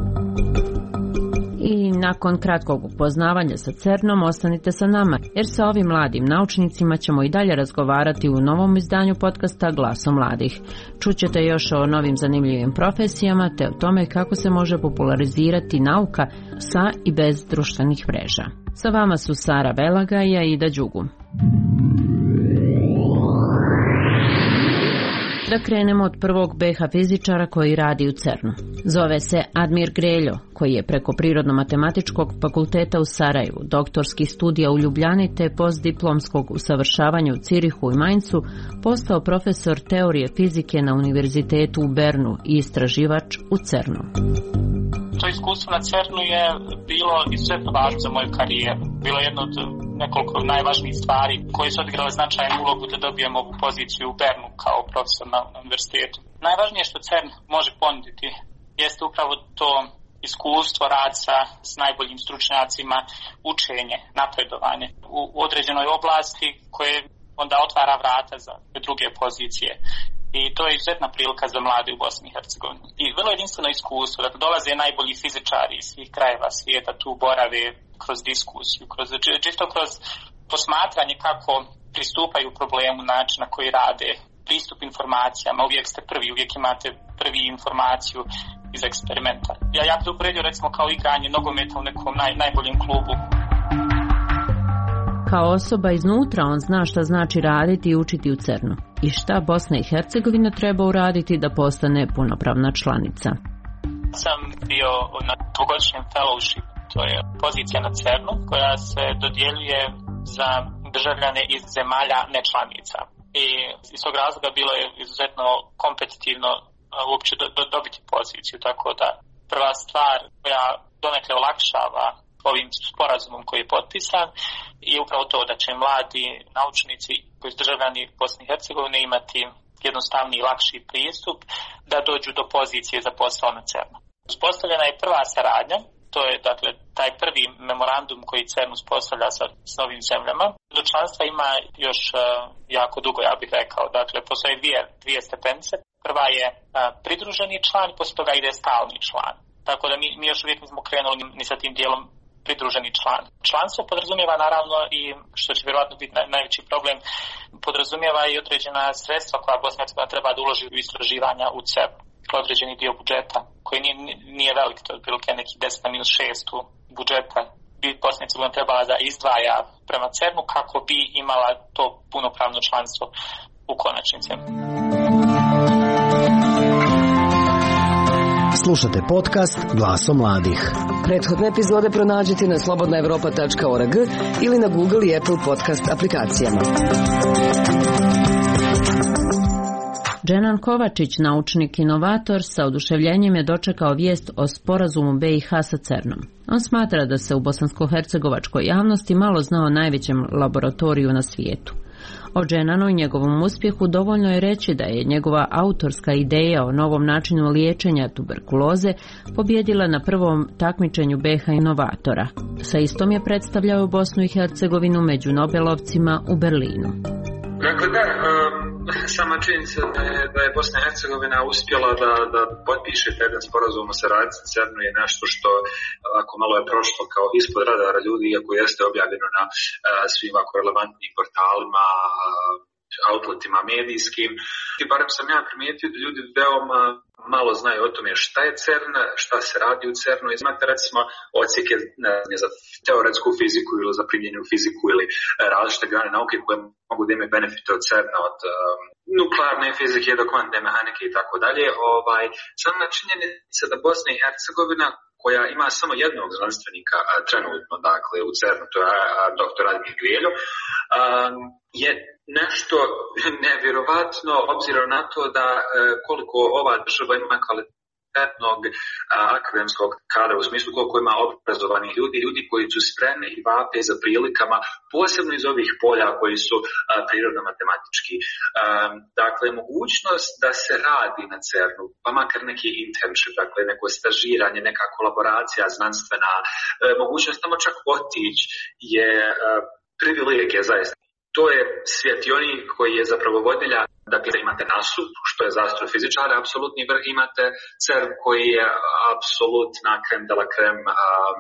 I nakon kratkog upoznavanja sa CERN-om ostanite sa nama, jer sa ovim mladim naučnicima ćemo i dalje razgovarati u novom izdanju podcasta Glasom mladih. Čućete još o novim zanimljivim profesijama te o tome kako se može popularizirati nauka sa i bez društvenih mreža. Sa vama su Sara Belaga i Aida Đugu. Da krenemo od prvog be ha fizičara koji radi u CERN-u. Zove se Admir Greljo, koji je preko Prirodno-matematičkog fakulteta u Sarajevu, doktorskih studija u Ljubljani te postdiplomskog usavršavanja u Cirihu i Mainzu postao profesor teorije fizike na univerzitetu u Bernu i istraživač u CERN-u.
To iskustvo na CERN-u je bilo izuzetno važno za moju karijeru. Bilo je jedno od nekoliko najvažnijih stvari koje su odigrale značajnu ulogu da dobijemo ovu poziciju u Bernu kao profesor na univerzitetu. Najvažnije što CERN može ponuditi jeste upravo to iskustvo, rad sa, s najboljim stručnjacima, učenje, napredovanje u, u određenoj oblasti koje onda otvara vrata za druge pozicije. I to je izuzetna prilika za mlade u Bosni i Hercegovini. I vrlo jedinstveno iskustvo, dakle dolaze najbolji fizičari iz svih krajeva svijeta, tu borave kroz diskusiju, kroz, čisto kroz posmatranje kako pristupaju problemu, način na koji rade, pristup informacijama, uvijek ste prvi, uvijek imate prvi informaciju iz eksperimenta. Ja jako to uporedio recimo kao igranje nogometa u nekom naj, najboljem klubu.
Kao osoba iznutra on zna šta znači raditi i učiti u CERN-u i šta Bosna i Hercegovina treba uraditi da postane punopravna članica.
Sam bio na dvogodišnjem fellowship, to je pozicija na CERN-u koja se dodjeljuje za državljane iz zemalja nečlanica. I iz tog razloga bilo je izuzetno kompetitivno uopće do, do, dobiti poziciju, tako da prva stvar koja donekle olakšava ovim sporazumom koji je potpisan je upravo to da će mladi naučnici koji su državljani Bosne i Hercegovine imati jednostavniji i lakši pristup da dođu do pozicije za posao na CERN-u. Uspostavljena je prva saradnja, to je dakle taj prvi memorandum koji CERN uspostavlja sa, s novim zemljama. Do članstva ima još uh, jako dugo, ja bih rekao. Dakle, postoje dvije, dvije stepenice. Prva je uh, pridruženi član, poslije toga ide stalni član. Tako da mi, mi još uvijek nismo krenuli ni, ni sa tim dijelom pridruženi član. Članstvo podrazumijeva naravno i, što će vjerojatno biti naj, najveći problem, podrazumijeva i određena sredstva koja Bosna i Hercegovina treba da uloži u istraživanja u CERN, određeni dio budžeta, koji nije, nije velik, to je otprilike neki deset na minus šest budžeta. Bi Bosna i Hercegovina trebala da izdvaja prema CERN-u kako bi imala to punopravno članstvo u konačnici.
Slušate podcast Glaso mladih. Prethodne epizode pronađite na slobodna evropa tačka org ili na Google i Apple podcast aplikacijama.
Dženan Kovačić, naučnik inovator, sa oduševljenjem je dočekao vijest o sporazumu be i ha sa CERN-om. On smatra da se u bosansko-hercegovačkoj javnosti malo zna o najvećem laboratoriju na svijetu. O Dženanu i njegovom uspjehu dovoljno je reći da je njegova autorska ideja o novom načinu liječenja tuberkuloze pobjedila na prvom takmičenju be ha inovatora. Sa istom je predstavljao Bosnu i Hercegovinu među Nobelovcima u Berlinu.
Dakle, da, sama činjenica da je, da je Bosna i Hercegovina uspjela da, da potpiše jedan sporazum o saradnji sa CERN-u je nešto što ako malo je prošlo kao ispod radara ljudi, iako jeste objavljeno na a, svim ako relevantnim portalima, outletima medijskim. I barem sam ja primijetio da ljudi veoma malo znaju o tome šta je CERN, šta se radi u CERN-u. Imate recimo odsjeke za teoretsku fiziku ili za primjenjenu fiziku ili različite grane nauke koje mogu da imaju benefite od CERN-a, od um, nuklearne fizike do kvantne mehanike i tako dalje. Ovaj, sama činjenica da Bosna i Hercegovina koja ima samo jednog znanstvenika a, trenutno, dakle, u CERN-u, to je a, a, doktor Admir Greljo, um, je nešto nevjerovatno obzirom na to da e, koliko ova država ima kvalitetnog a, akademskog kadra, u smislu koliko ima obrazovanih ljudi, ljudi koji su spremni i vape za prilikama, posebno iz ovih polja koji su prirodno-matematički. A, dakle, mogućnost da se radi na CERN-u, pa makar neki internship, dakle neko stažiranje, neka kolaboracija znanstvena, a, mogućnost tamo čak otići je a, privilegija zaista. To je svjetionik koji je zapravo vodilja, dakle imate nasu, što je za astrofizičare apsolutni vrh, imate CERN koji je apsolutna krem de la krem a,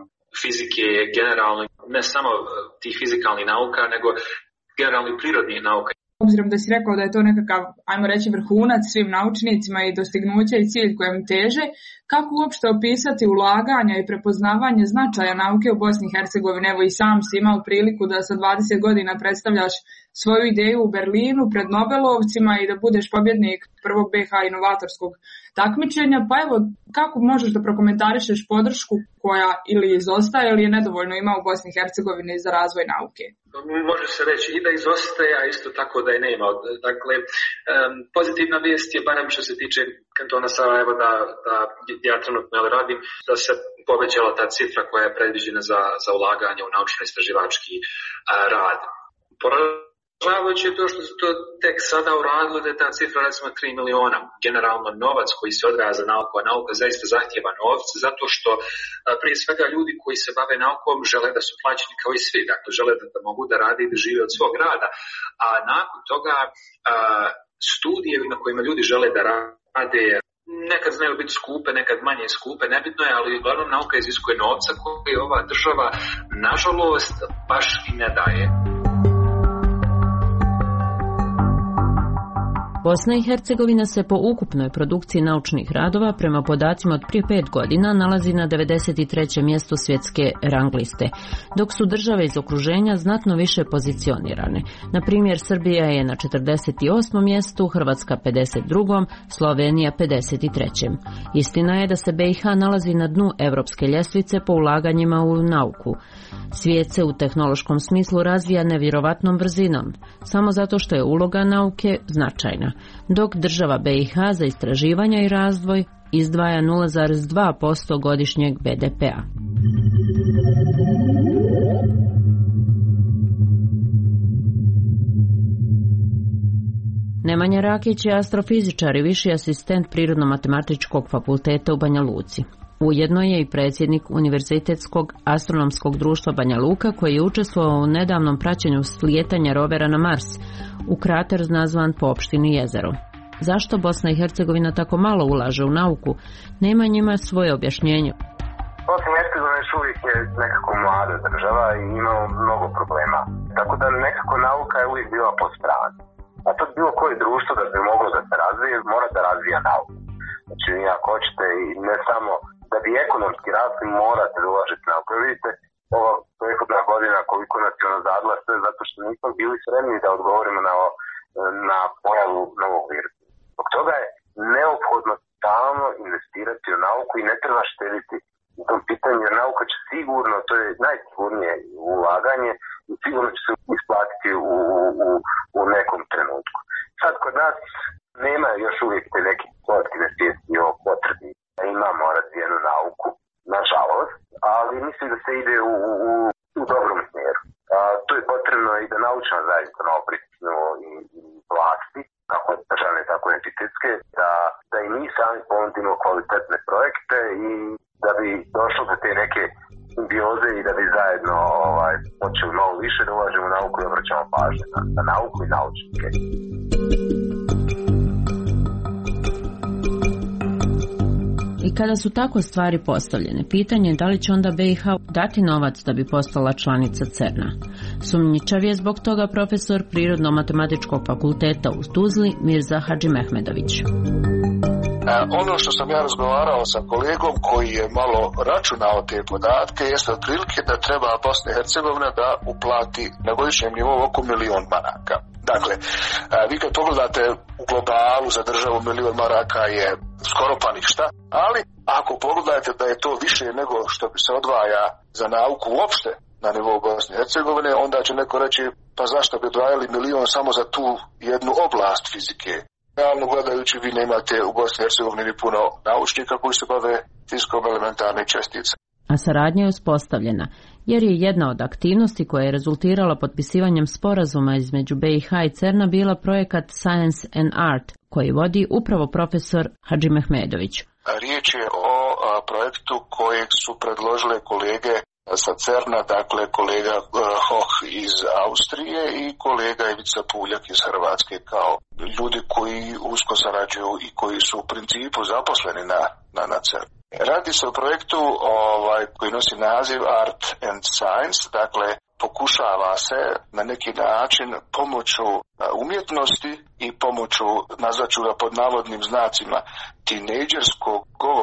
fizike generalno, ne samo tih fizikalnih nauka, nego generalno prirodnih nauka.
Obzirom da si rekao da je to nekakav, ajmo reći, vrhunac svim naučnicima i dostignuća i cilj kojem teže, Kako uopšte opisati ulaganja i prepoznavanje značaja nauke u Bosni i Hercegovini? Evo i sam si imao priliku da sa dvadeset godina predstavljaš svoju ideju u Berlinu pred Nobelovcima i da budeš pobjednik prvog B H inovatorskog takmičenja. Pa evo, kako možeš da prokomentarišeš podršku koja ili izostaje ili je nedovoljno ima u Bosni i Hercegovini za razvoj nauke?
Može se reći i da izostaje, a isto tako da je nema. Dakle, pozitivna vijest je, barem što se tiče kantona Sarajevo, da, da ja trenutno radim, da se povećala ta cifra koja je predviđena za, za ulaganje u naučno-istraživački rad. Poražavajuće je to što se to tek sada uradilo, da je ta cifra recimo tri miliona. Generalno novac koji se odvaja za nauku, a nauka zaista zahtjeva novce, zato što prije svega ljudi koji se bave naukom žele da su plaćeni kao i svi, dakle žele da, da mogu da rade i da žive od svog rada, a nakon toga a, studije na kojima ljudi žele da rade nekad znaju biti skupe, nekad manje skupe, nebitno je, ali uglavnom nauka iziskuje novca koji ova država nažalost baš i ne daje.
Bosna i Hercegovina se po ukupnoj produkciji naučnih radova prema podacima od prije pet godina nalazi na devedeset trećem mjestu svjetske rang liste, dok su države iz okruženja znatno više pozicionirane. Na primjer, Srbija je na četrdeset osmom mjestu, Hrvatska pedeset drugom, Slovenija pedeset trećem Istina je da se B i H nalazi na dnu europske ljestvice po ulaganjima u nauku. Svijet se u tehnološkom smislu razvija nevjerovatnom brzinom, samo zato što je uloga nauke značajna, dok država B i H za istraživanja i razvoj izdvaja nula zarez dva posto godišnjeg B D P-a. Nemanja Rakić je astrofizičar i viši asistent Prirodno-matematičkog fakulteta u Banja Luci. Ujedno je i predsjednik Univerzitetskog astronomskog društva Banja Luka, koji je učestvovao u nedavnom praćenju slijetanja rovera na Mars, u krater nazvan po opštini Jezero. Zašto Bosna i Hercegovina tako malo ulaže u nauku? Nemanja ima svoje objašnjenje.
Bosna i Hercegovina još uvijek je nekako mlada država i imamo mnogo problema. Tako da nekako nauka je uvijek bila po strani. A to bilo koje društvo da bi moglo da se razvije, mora da razvija nauku. Znači, ako hoćete i ne samo da bi ekonomski rasli, morate da ulažete nauku. Vidite, ova prethodna godina koliko nas je nazadila sve zato što nismo bili spremni da odgovorimo na, na pojavu novog virusa. Zbog toga je neophodno stalno investirati u nauku i ne treba štediti u tom pitanju, jer nauka će sigurno, to je najsigurnije ulaganje i sigurno će se isplatiti u, u, u nekom trenutku. Sad kod nas nema još uvijek te neke kolektivne svijesti o potrebi da imamo razvijenu nauku, nažalost, ali mislim da se ide u, u, u dobrom smjeru. A, tu je potrebno i da naučna zajednica malo pritisnu i, i vlasti, kako državne, tako i entitetske, da, da i mi sami ponudimo kvalitetne projekte i da bi došlo do te neke simbioze i da bi zajedno ovaj, počeli malo više da ulažemo u nauku i obraćamo pažnje na, na nauku i naučnike.
I kada su tako stvari postavljene, pitanje je da li će onda B i H dati novac da bi postala članica CERN-a. Sumnjičav je zbog toga profesor Prirodno-matematičkog fakulteta u Tuzli Mirza Hadžimehmedović.
Ono što sam ja razgovarao sa kolegom koji je malo računao te podatke jeste otprilike da treba Bosna i Hercegovina da uplati na godišnjem nivou oko milion maraka. Dakle, vi kad pogledate u globalu za državu milion maraka je skoro pa ništa, ali ako pogledate da je to više nego što bi se odvaja za nauku uopšte na nivou Bosne i Hercegovine, onda će neko reći pa zašto bi odvajali milion samo za tu jednu oblast fizike. Realno gledajući, vi nemate u Bosni i Hercegovini ni puno naučnika koji se bave fizikom elementarnih čestica.
A saradnja je uspostavljena, jer je jedna od aktivnosti koja je rezultirala potpisivanjem sporazuma između B i H i CERN-a bila projekat Science and Art, koji vodi upravo profesor Hadžimehmedović.
Riječ je o a, projektu kojeg su predložile kolege sa CERN-a, dakle kolega uh, Hoh iz Austrije i kolega Ivica Puljak iz Hrvatske, kao ljudi koji usko sarađuju i koji su u principu zaposleni na, na, na CERN. Radi se o projektu ovaj, koji nosi naziv Art and Science, dakle pokušava se na neki način pomoću umjetnosti i pomoću, nazvaću ga pod navodnim znacima, tinejdžerskog govora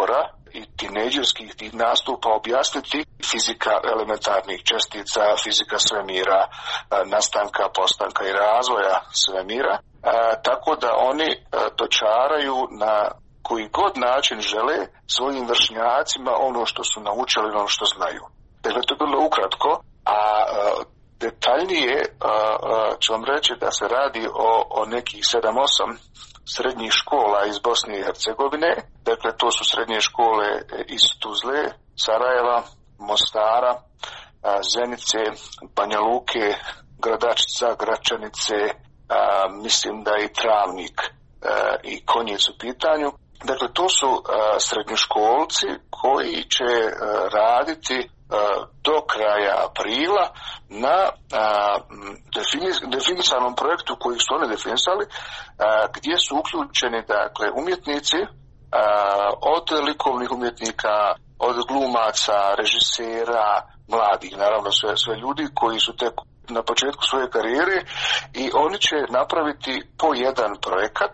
i tinejdžerskih tih nastupa objasniti fizika elementarnih čestica, fizika svemira, nastanka, postanka i razvoja svemira, tako da oni dočaraju na koji god način žele svojim vršnjacima ono što su naučili, ono što znaju. Dakle, to je bilo ukratko, a detaljnije ću vam reći da se radi o, o nekih sedam osam srednjih škola iz Bosne i Hercegovine. Dakle, to su srednje škole iz Tuzle, Sarajeva, Mostara, Zenice, Banja Luke, Gradačca, Gračanice, mislim da i Travnik i Konjic u pitanju. Dakle, to su srednjoškolci koji će raditi do kraja aprila na definisanom projektu koji su oni definisali, gdje su uključeni, dakle, umjetnici, od likovnih umjetnika, od glumaca, režisera, mladih, naravno sve, sve ljudi koji su tek na početku svoje karijere, i oni će napraviti po jedan projekat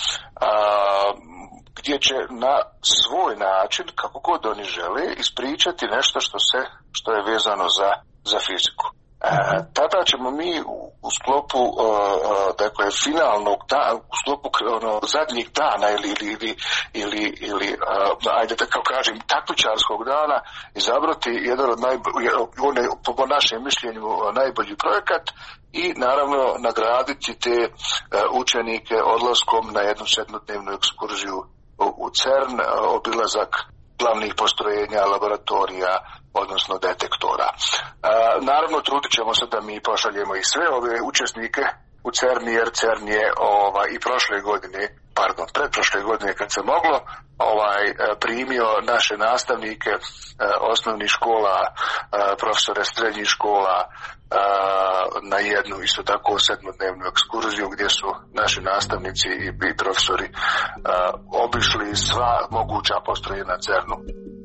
gdje će na svoj način, kako god oni žele, ispričati nešto što se što je vezano za, za fiziku. E, tada ćemo mi u, u sklopu uh, dakle, finalnog dana, u sklopu ono, zadnjih dana ili, ili, ili, ili uh, ajde da kao kažem, takmičarskog dana izabrati jedan od najbolji, po našem mišljenju, najbolji projekat i naravno nagraditi te uh, učenike odlaskom na jednu sedmodnevnu ekskurziju u CERN, obilazak glavnih postrojenja, laboratorija, odnosno detektora. E, naravno, trudit ćemo se da mi pošaljemo i sve ove učesnike u CERN, jer CERN je ovaj, i prošle godine, pardon, pretprošle godine kad se moglo, ovaj, primio naše nastavnike e, osnovnih škola, e, profesore srednjih škola, e, na jednu isto tako sedmodnevnu ekskurziju gdje su naši nastavnici i, i profesori e, obišli sva moguća postrojenja na CERN-u.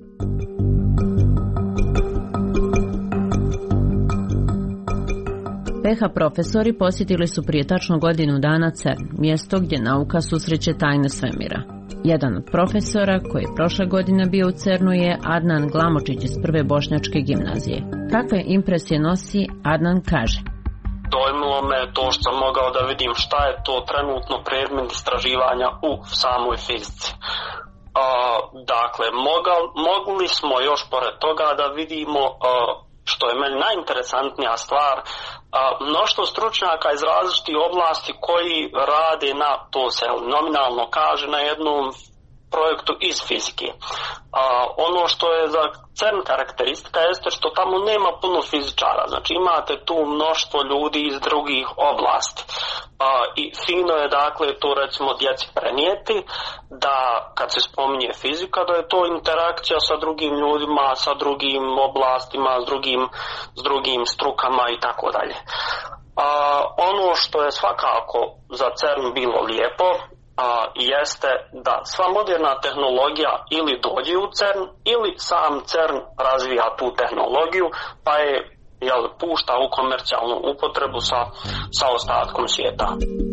P H profesori posjetili su prije tačno godinu dana CERN, mjesto gdje nauka susreće tajne svemira. Jedan od profesora koji je prošle godine bio u CERN-u je Adnan Glamočić iz prve bošnjačke gimnazije. Kakve impresije nosi, Adnan kaže.
Dojmilo me to što sam mogao da vidim šta je to trenutno predmet istraživanja u samoj fizici. A, dakle, mogal, mogli smo još pored toga da vidimo, a, što je meni najinteresantnija stvar, a, mnoštvo stručnjaka iz različitih oblasti koji rade na, to se nominalno kaže, na jednom projektu iz fizike. A, ono što je za CERN karakteristika jeste što tamo nema puno fizičara, znači imate tu mnoštvo ljudi iz drugih oblasti. A, I fino je dakle to recimo djeci prenijeti da kad se spominje fizika da je to interakcija sa drugim ljudima, sa drugim oblastima, s drugim, s drugim strukama i tako dalje. Ono što je svakako za CERN bilo lijepo a, jeste da sva moderna tehnologija ili dođe u CERN ili sam CERN razvija tu tehnologiju pa je jel, pušta u komercijalnu upotrebu sa, sa ostatkom svijeta.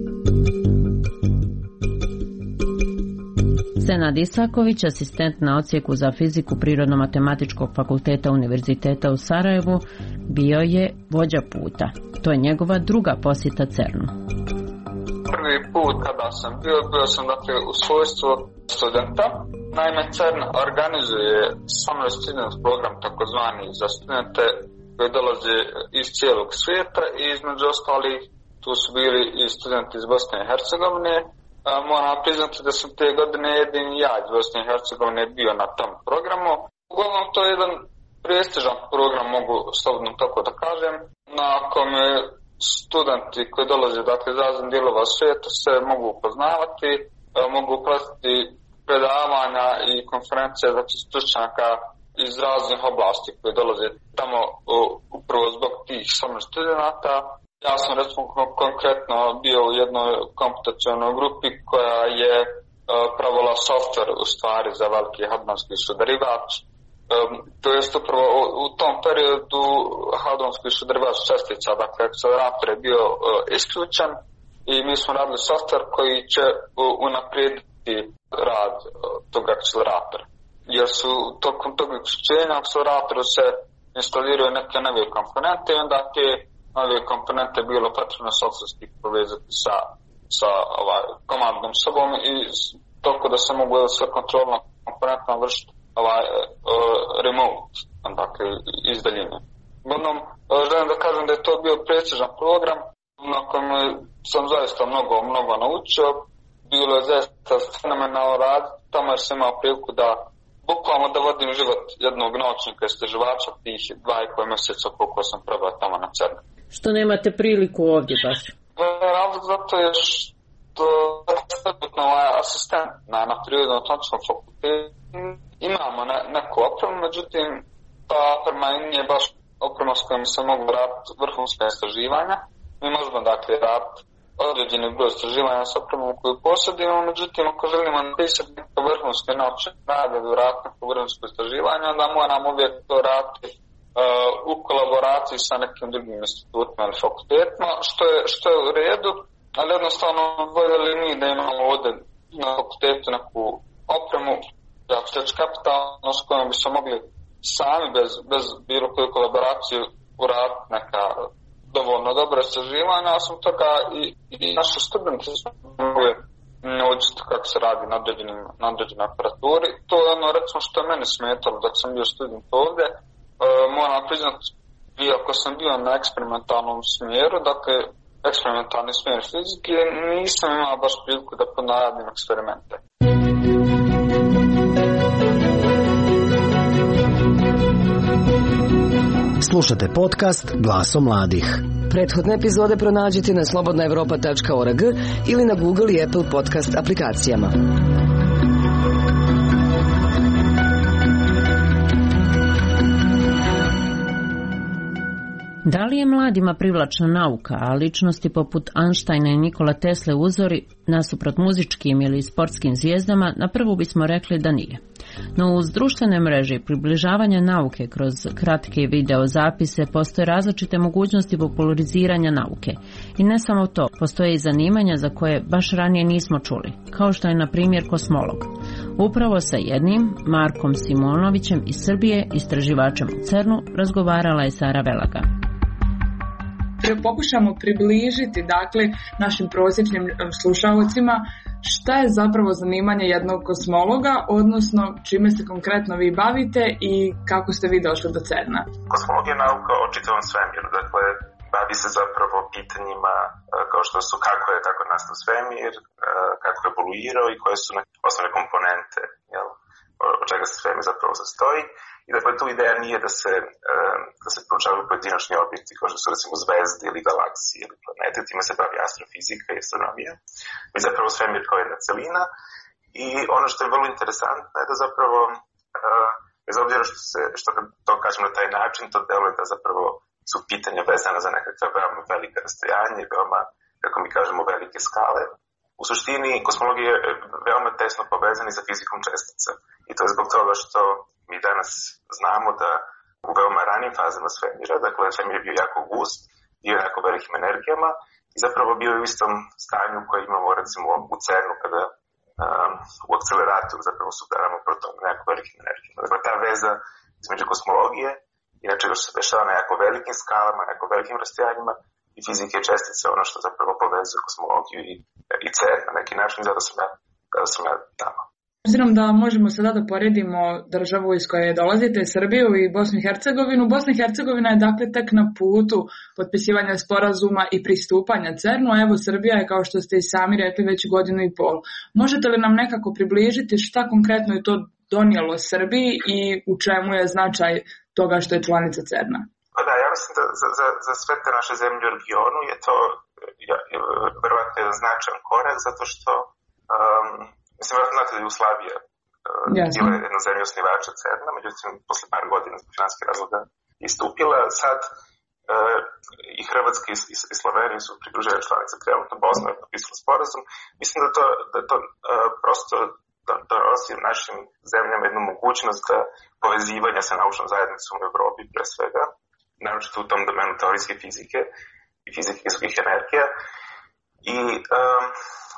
Senad Isaković, asistent na odsjeku za fiziku Prirodno-matematičkog fakulteta Univerziteta u Sarajevu, bio je vođa puta. To je njegova druga posjeta CERN-u.
Prvi put kada sam bio, bio sam dakle u svojstvu studenta. Naime, CERN organizuje Summer Student program, takozvani za studente koji dolaze iz cijelog svijeta i između ostalih tu su bili i studenti iz Bosne i Hercegovine. Moram priznati da sam te godine jedini ja iz Bosne i Hercegovine bio na tom programu. Uglavnom to je jedan prestižan program, mogu slobodno tako da kažem, na kome studenti koji dolaze dakle, iz raznih dijelova svijeta se mogu upoznavati, mogu pratiti predavanja i konferencije znači stručnjaka iz raznih oblasti koji dolaze tamo upravo zbog tih samih studenata. Ja sam recimo konkretno bio u jednoj komputacionoj grupi koja je uh, pravila software u stvari za veliki hadronski sudarivač. Um, to jest upravo u, u tom periodu hadronski sudarivač čestica, dakle akcelerator je bio uh, isključen i mi smo radili software koji će uh, unaprijediti rad uh, tog akceleratora. jer su tokom tog isključenja akceleratora se instaliraju neke nove komponente i onda te nove komponente bilo potrebno softverski povezati sa, sa ovaj, komandnom sobom i toliko da se mogu sve kontrolno komponentno vršiti ovaj, uh, remote, dakle iz daljine. Uglavnom, želim da kažem da je to bio precižan program na kojem sam zaista mnogo, mnogo naučio. Bilo je zaista fenomenalno rad, tamo jer sam imao priliku da bukvalno da vodim život jednog naučnika istraživača tih dva i pol mjeseca koliko sam probao tamo na CERN-u.
Što nemate priliku ovdje baš?
Razlog zato je što je ovaj asistent na, na Prirodno-matematičkom fakultetu. Imamo ne, neku opremu, međutim ta oprema nije baš oprema s kojom se mogu raditi vrhunska istraživanja. Mi možemo dakle raditi određeni broj istraživanja s opremom koju posjedimo, međutim ako želimo napisati neko vrhunske naučne rade ili raditi neko vrhunsko istraživanje, onda moramo uvijek to raditi uh, u kolaboraciji sa nekim drugim institutima ili fakultetima, što je, što je u redu, ali jednostavno voljeli mi da imamo ovdje na fakultetu neku opremu, jako steći kapitalno s kojom bi se mogli sami bez, bez bilo koju kolaboraciju uraditi neka dovoljno dobra istraživanja, a sam toga i, i naši studenti su mogli naučiti kako se radi na određenim, na određenoj aparaturi. To je ono recimo što je meni smetalo dok sam bio student ovdje. E, moram priznati, iako sam bio na eksperimentalnom smjeru, dakle eksperimentalni smjer fizike, nisam imao baš priliku da ponaradim eksperimente.
Slušate podcast Glaso mladih. Prethodne epizode pronađite na slobodna evropa tačka org ili na Google i Apple podcast aplikacijama.
Da li je mladima privlačna nauka, a ličnosti poput Einsteina i Nikola Tesle uzori, nasuprot muzičkim ili sportskim zvijezdama, na prvu bismo rekli da nije. No uz društvene mreže i približavanje nauke kroz kratke video zapise postoje različite mogućnosti populariziranja nauke. I ne samo to, postoje i zanimanja za koje baš ranije nismo čuli, kao što je na primjer kosmolog. Upravo sa jednim, Markom Simonovićem iz Srbije, istraživačem u CERN-u, razgovarala je Sara Velaga.
Pokušamo približiti dakle našim prosječnim slušalcima šta je zapravo zanimanje jednog kosmologa, odnosno čime se konkretno vi bavite i kako ste vi došli do CERN-a.
Kosmologija je nauka o čitavom svemiru, dakle bavi se zapravo pitanjima kao što su kako je tako nastao svemir, kako je evoluirao i koje su osnovne komponente, jel, od čega se svemir zapravo sastoji. I dakle, tu ideja nije da se, da se proučavaju pojedinačni objekti kao što su recimo zvezde ili galaksije ili planete, time se bavi astrofizika i astronomija. Mi zapravo svemir kao jedna celina i ono što je vrlo interesantno je da zapravo, bez obzira što, se, što to kažem na taj način, to deluje da zapravo su pitanja vezana za nekakve veoma velike rastojanje, veoma, kako mi kažemo, velike skale. U suštini, kosmologija je veoma tesno povezana sa fizikom čestica. I to je zbog toga što mi danas znamo da u veoma ranim fazama svemira, dakle svemir je bio jako gust, bio jako velikim energijama i zapravo bio u istom stanju koje imamo recimo u CERN-u kada um, u akceleratoru zapravo sudaramo protone na jako velikim energijama. Dakle, ta veza između kosmologije i nečega što se dešava na jako velikim skalama, na jako velikim rastojanjima i fizike čestice, ono što zapravo povezuje kosmologiju i, i CERN na neki način, zato sam ja, zato sam ja tamo.
Obzirom da možemo sada da poredimo državu iz koje dolazite, Srbiju i Bosnu i Hercegovinu, Bosna i Hercegovina je dakle tek na putu potpisivanja sporazuma i pristupanja CERN-u, a evo Srbija je, kao što ste i sami rekli, već godinu i pol. Možete li nam nekako približiti šta konkretno je to donijelo Srbiji i u čemu je značaj toga što je članica CERN-a?
Pa da, ja mislim da za, za, za sve te naše zemlje u regionu je to ja, verovatno jedan značajan korak, zato što um, mislim, vjerojatno znate da je Jugoslavija uh, bila jedna zemlja osnivača CERN-a, međutim, posle par godina zbog finanskih razloga istupila. Sad uh, i Hrvatska i, i, i Slovenija su pridružene članice, trenutno Bosna je potpisala sporazum. Mislim da to, da to uh, prosto donosi da našim zemljama jednu mogućnost da povezivanja sa naučnom zajednicom u Evropi, pre svega, naročito u tom domenu teorijske fizike i fizike visokih energija. I um,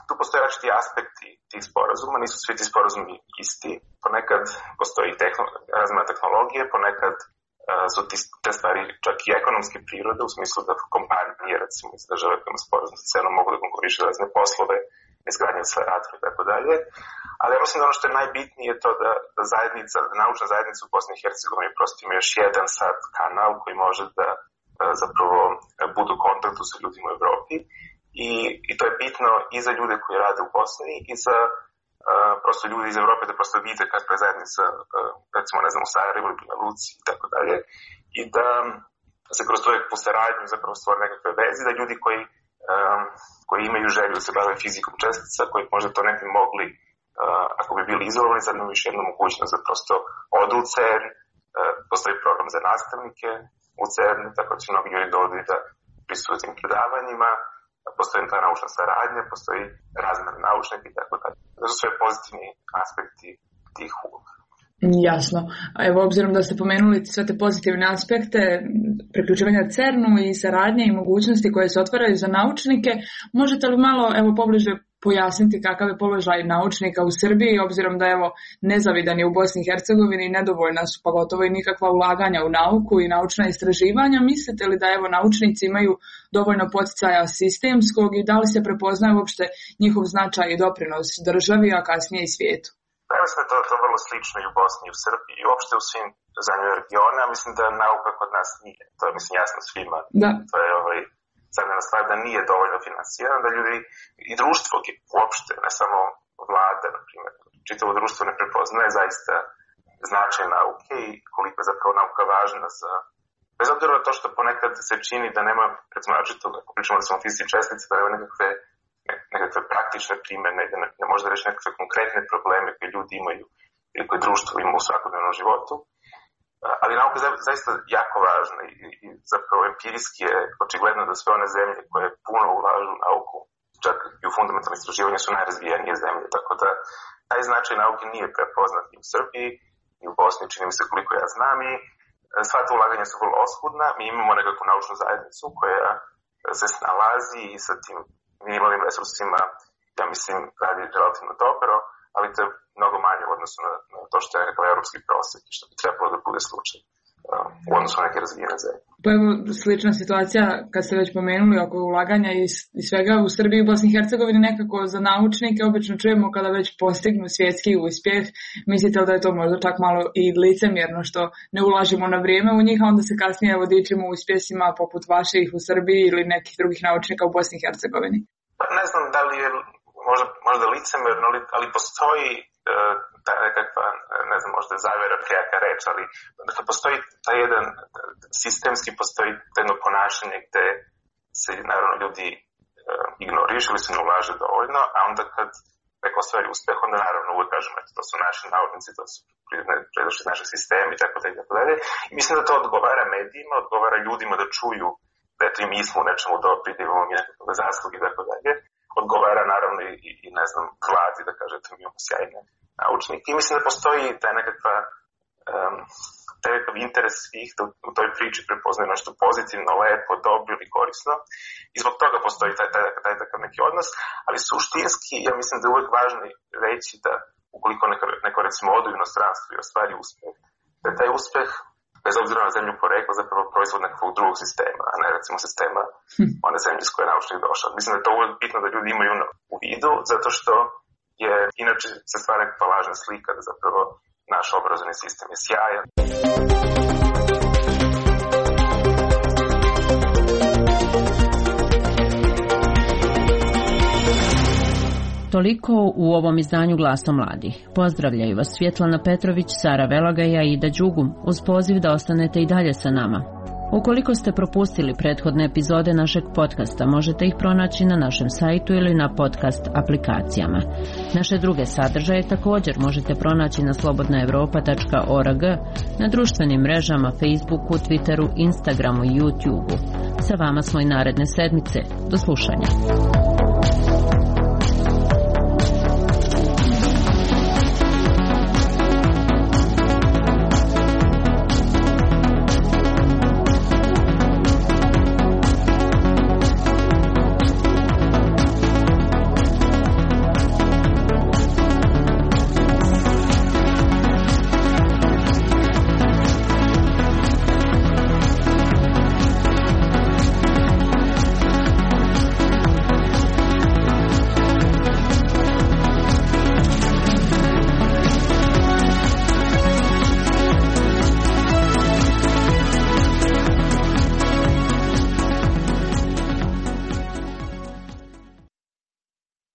tu postoje različiti aspekti tih sporazuma, nisu svi ti sporazumi isti. Ponekad postoji tehno- razmena tehnologije, ponekad uh, su ti, te stvari čak i ekonomske prirode, u smislu da kompanije, recimo iz države kojima sporazum sa cenom mogu da konkurišu razne poslove, izgradnje akceleratora i tako dalje. Ali ja mislim da ono što je najbitnije je to da, da zajednica, da naučna zajednica u Bosni i Hercegovini prosto ima još jedan sad kanal koji može da uh, zapravo budu u kontaktu sa ljudima u Evropi. I, I to je bitno i za ljude koji rade u Bosni i za uh, prosto ljudi iz Evrope da prosto vide kakva je zajednica, uh, recimo ne znam, u Sarajevu ili na Luci i tako dalje. I da se kroz to po saradnju zapravo stvore nekakve veze, da ljudi koji, um, koji imaju želju da se bave fizikom čestica, koji možda to ne bi mogli, uh, ako bi bili izolovani, sad imaju još jednu mogućnost da prosto odu u CERN, uh, postoji program za nastavnike u CERN, tako da će mnogi ljudi dođu da prisutuju tim predavanjima. Postoji ta naučna saradnja, postoji razmjena naučnika i tako dalje. To su sve pozitivni aspekti tih uloga.
Jasno. Evo, obzirom da ste pomenuli sve te pozitivne aspekte priključivanja CERN-u i saradnje i mogućnosti koje se otvaraju za naučnike, možete li malo evo pobliže pojasniti kakav je položaj naučnika u Srbiji, obzirom da evo nezavidan je u Bosni i Hercegovini, nedovoljna su pa gotovo i nikakva ulaganja u nauku i naučna istraživanja. Mislite li da evo naučnici imaju dovoljno poticaja sistemskog i da li se prepoznaje uopšte njihov značaj i doprinos državi, a kasnije i svijetu?
Ja mislim da je to, to vrlo slično i u Bosni i u Srbiji i uopšte u svim zemljama regiona. Mislim da nauka kod nas nije. To je mislim jasno svima.
Da.
To je ovaj zadnja stvar da nije dovoljno finansirano, da ljudi i društvo uopšte, ne samo vlada, na primjer, čitavo društvo ne prepoznaje zaista značaj nauke i koliko je zapravo nauka važna za... Bez obzira na to što ponekad se čini da nema, recimo, načito, ako pričamo da smo o fizici čestice, da nema nekakve, ne, nekakve praktične primjene, da ne, ne može da reći nekakve konkretne probleme koje ljudi imaju ili koje društvo ima u svakodnevnom životu. Ali nauka je zaista jako važna i, i zapravo empirijski je očigledno da sve one zemlje koje puno ulažu u nauku, čak i u fundamentalnom istraživanju, su najrazvijenije zemlje, tako da taj značaj nauke nije prepoznat ni u Srbiji, ni u Bosni, čini mi se koliko ja znam, i sva ta ulaganja su vrlo oskudna. Mi imamo nekakvu naučnu zajednicu koja se snalazi i sa tim minimalnim resursima, ja mislim, radi relativno dobro, ali to je mnogo manje u odnosu na, na to što je nekakav evropski prosjek i što bi trebalo da bude slučaj uh, u odnosu na neke razvijene zemlje.
Pa evo, slična situacija, kad ste već pomenuli oko ulaganja i, i svega u Srbiji i Bosni i Hercegovini, nekako za naučnike obično čujemo kada već postignu svjetski uspjeh. Mislite li da je to možda čak malo i licemjerno što ne ulažemo na vrijeme u njih, a onda se kasnije evo dičimo uspjesima poput vaših u Srbiji ili nekih drugih naučnika u Bosni i Hercegovini?
Pa ne znam da li je možda, možda licemerno, ali, ali postoji uh, ta nekakva, ne znam, možda je zavjera prijaka reč, ali dakle, postoji taj jedan sistemski, postoji jedno ponašanje gde se naravno ljudi uh, ignorišu ili se ne ulaže dovoljno, a onda kad neko ostvari uspeh, onda naravno uvijek kažemo, eto, to su naši naučnici, to su predošli iz našeg sistema i tako dalje, tako dalje. I mislim da to odgovara medijima, odgovara ljudima da čuju da eto i mi smo u nečemu dobri, da imamo nekakve zasluge i tako dalje. Odgovara naravno i, i, i ne znam, vladi da kaže da mi imamo sjajne naučnike. I mislim da postoji taj nekakva um, taj nekakav interes svih da u toj priči prepoznaju nešto pozitivno, lepo, dobro ili korisno. I zbog toga postoji taj, taj, taj, taj takav neki odnos. Ali suštinski, ja mislim da je uvijek važno reći da ukoliko neko, neko recimo ode u inostranstvo i ostvari uspeh, da je taj uspeh bez obzira na zemlju porekla, zapravo proizvod nekakvog drugog sistema, a ne recimo sistema one zemlje s koje je naučnik došao. Mislim da je to uvijek bitno da ljudi imaju u vidu, zato što je inače se stvara nekakva lažna slika da zapravo naš obrazovni sistem je sjajan.
Toliko u ovom izdanju Glasa mladih. Pozdravljaju vas Svjetlana Petrović, Sara Velagaja i Ida Đugum, uz poziv da ostanete i dalje sa nama. Ukoliko ste propustili prethodne epizode našeg podcasta, možete ih pronaći na našem sajtu ili na podcast aplikacijama. Naše druge sadržaje također možete pronaći na slobodna evropa tačka org, na društvenim mrežama Facebooku, Twitteru, Instagramu i YouTubeu. Sa vama smo i naredne sedmice. Do slušanja.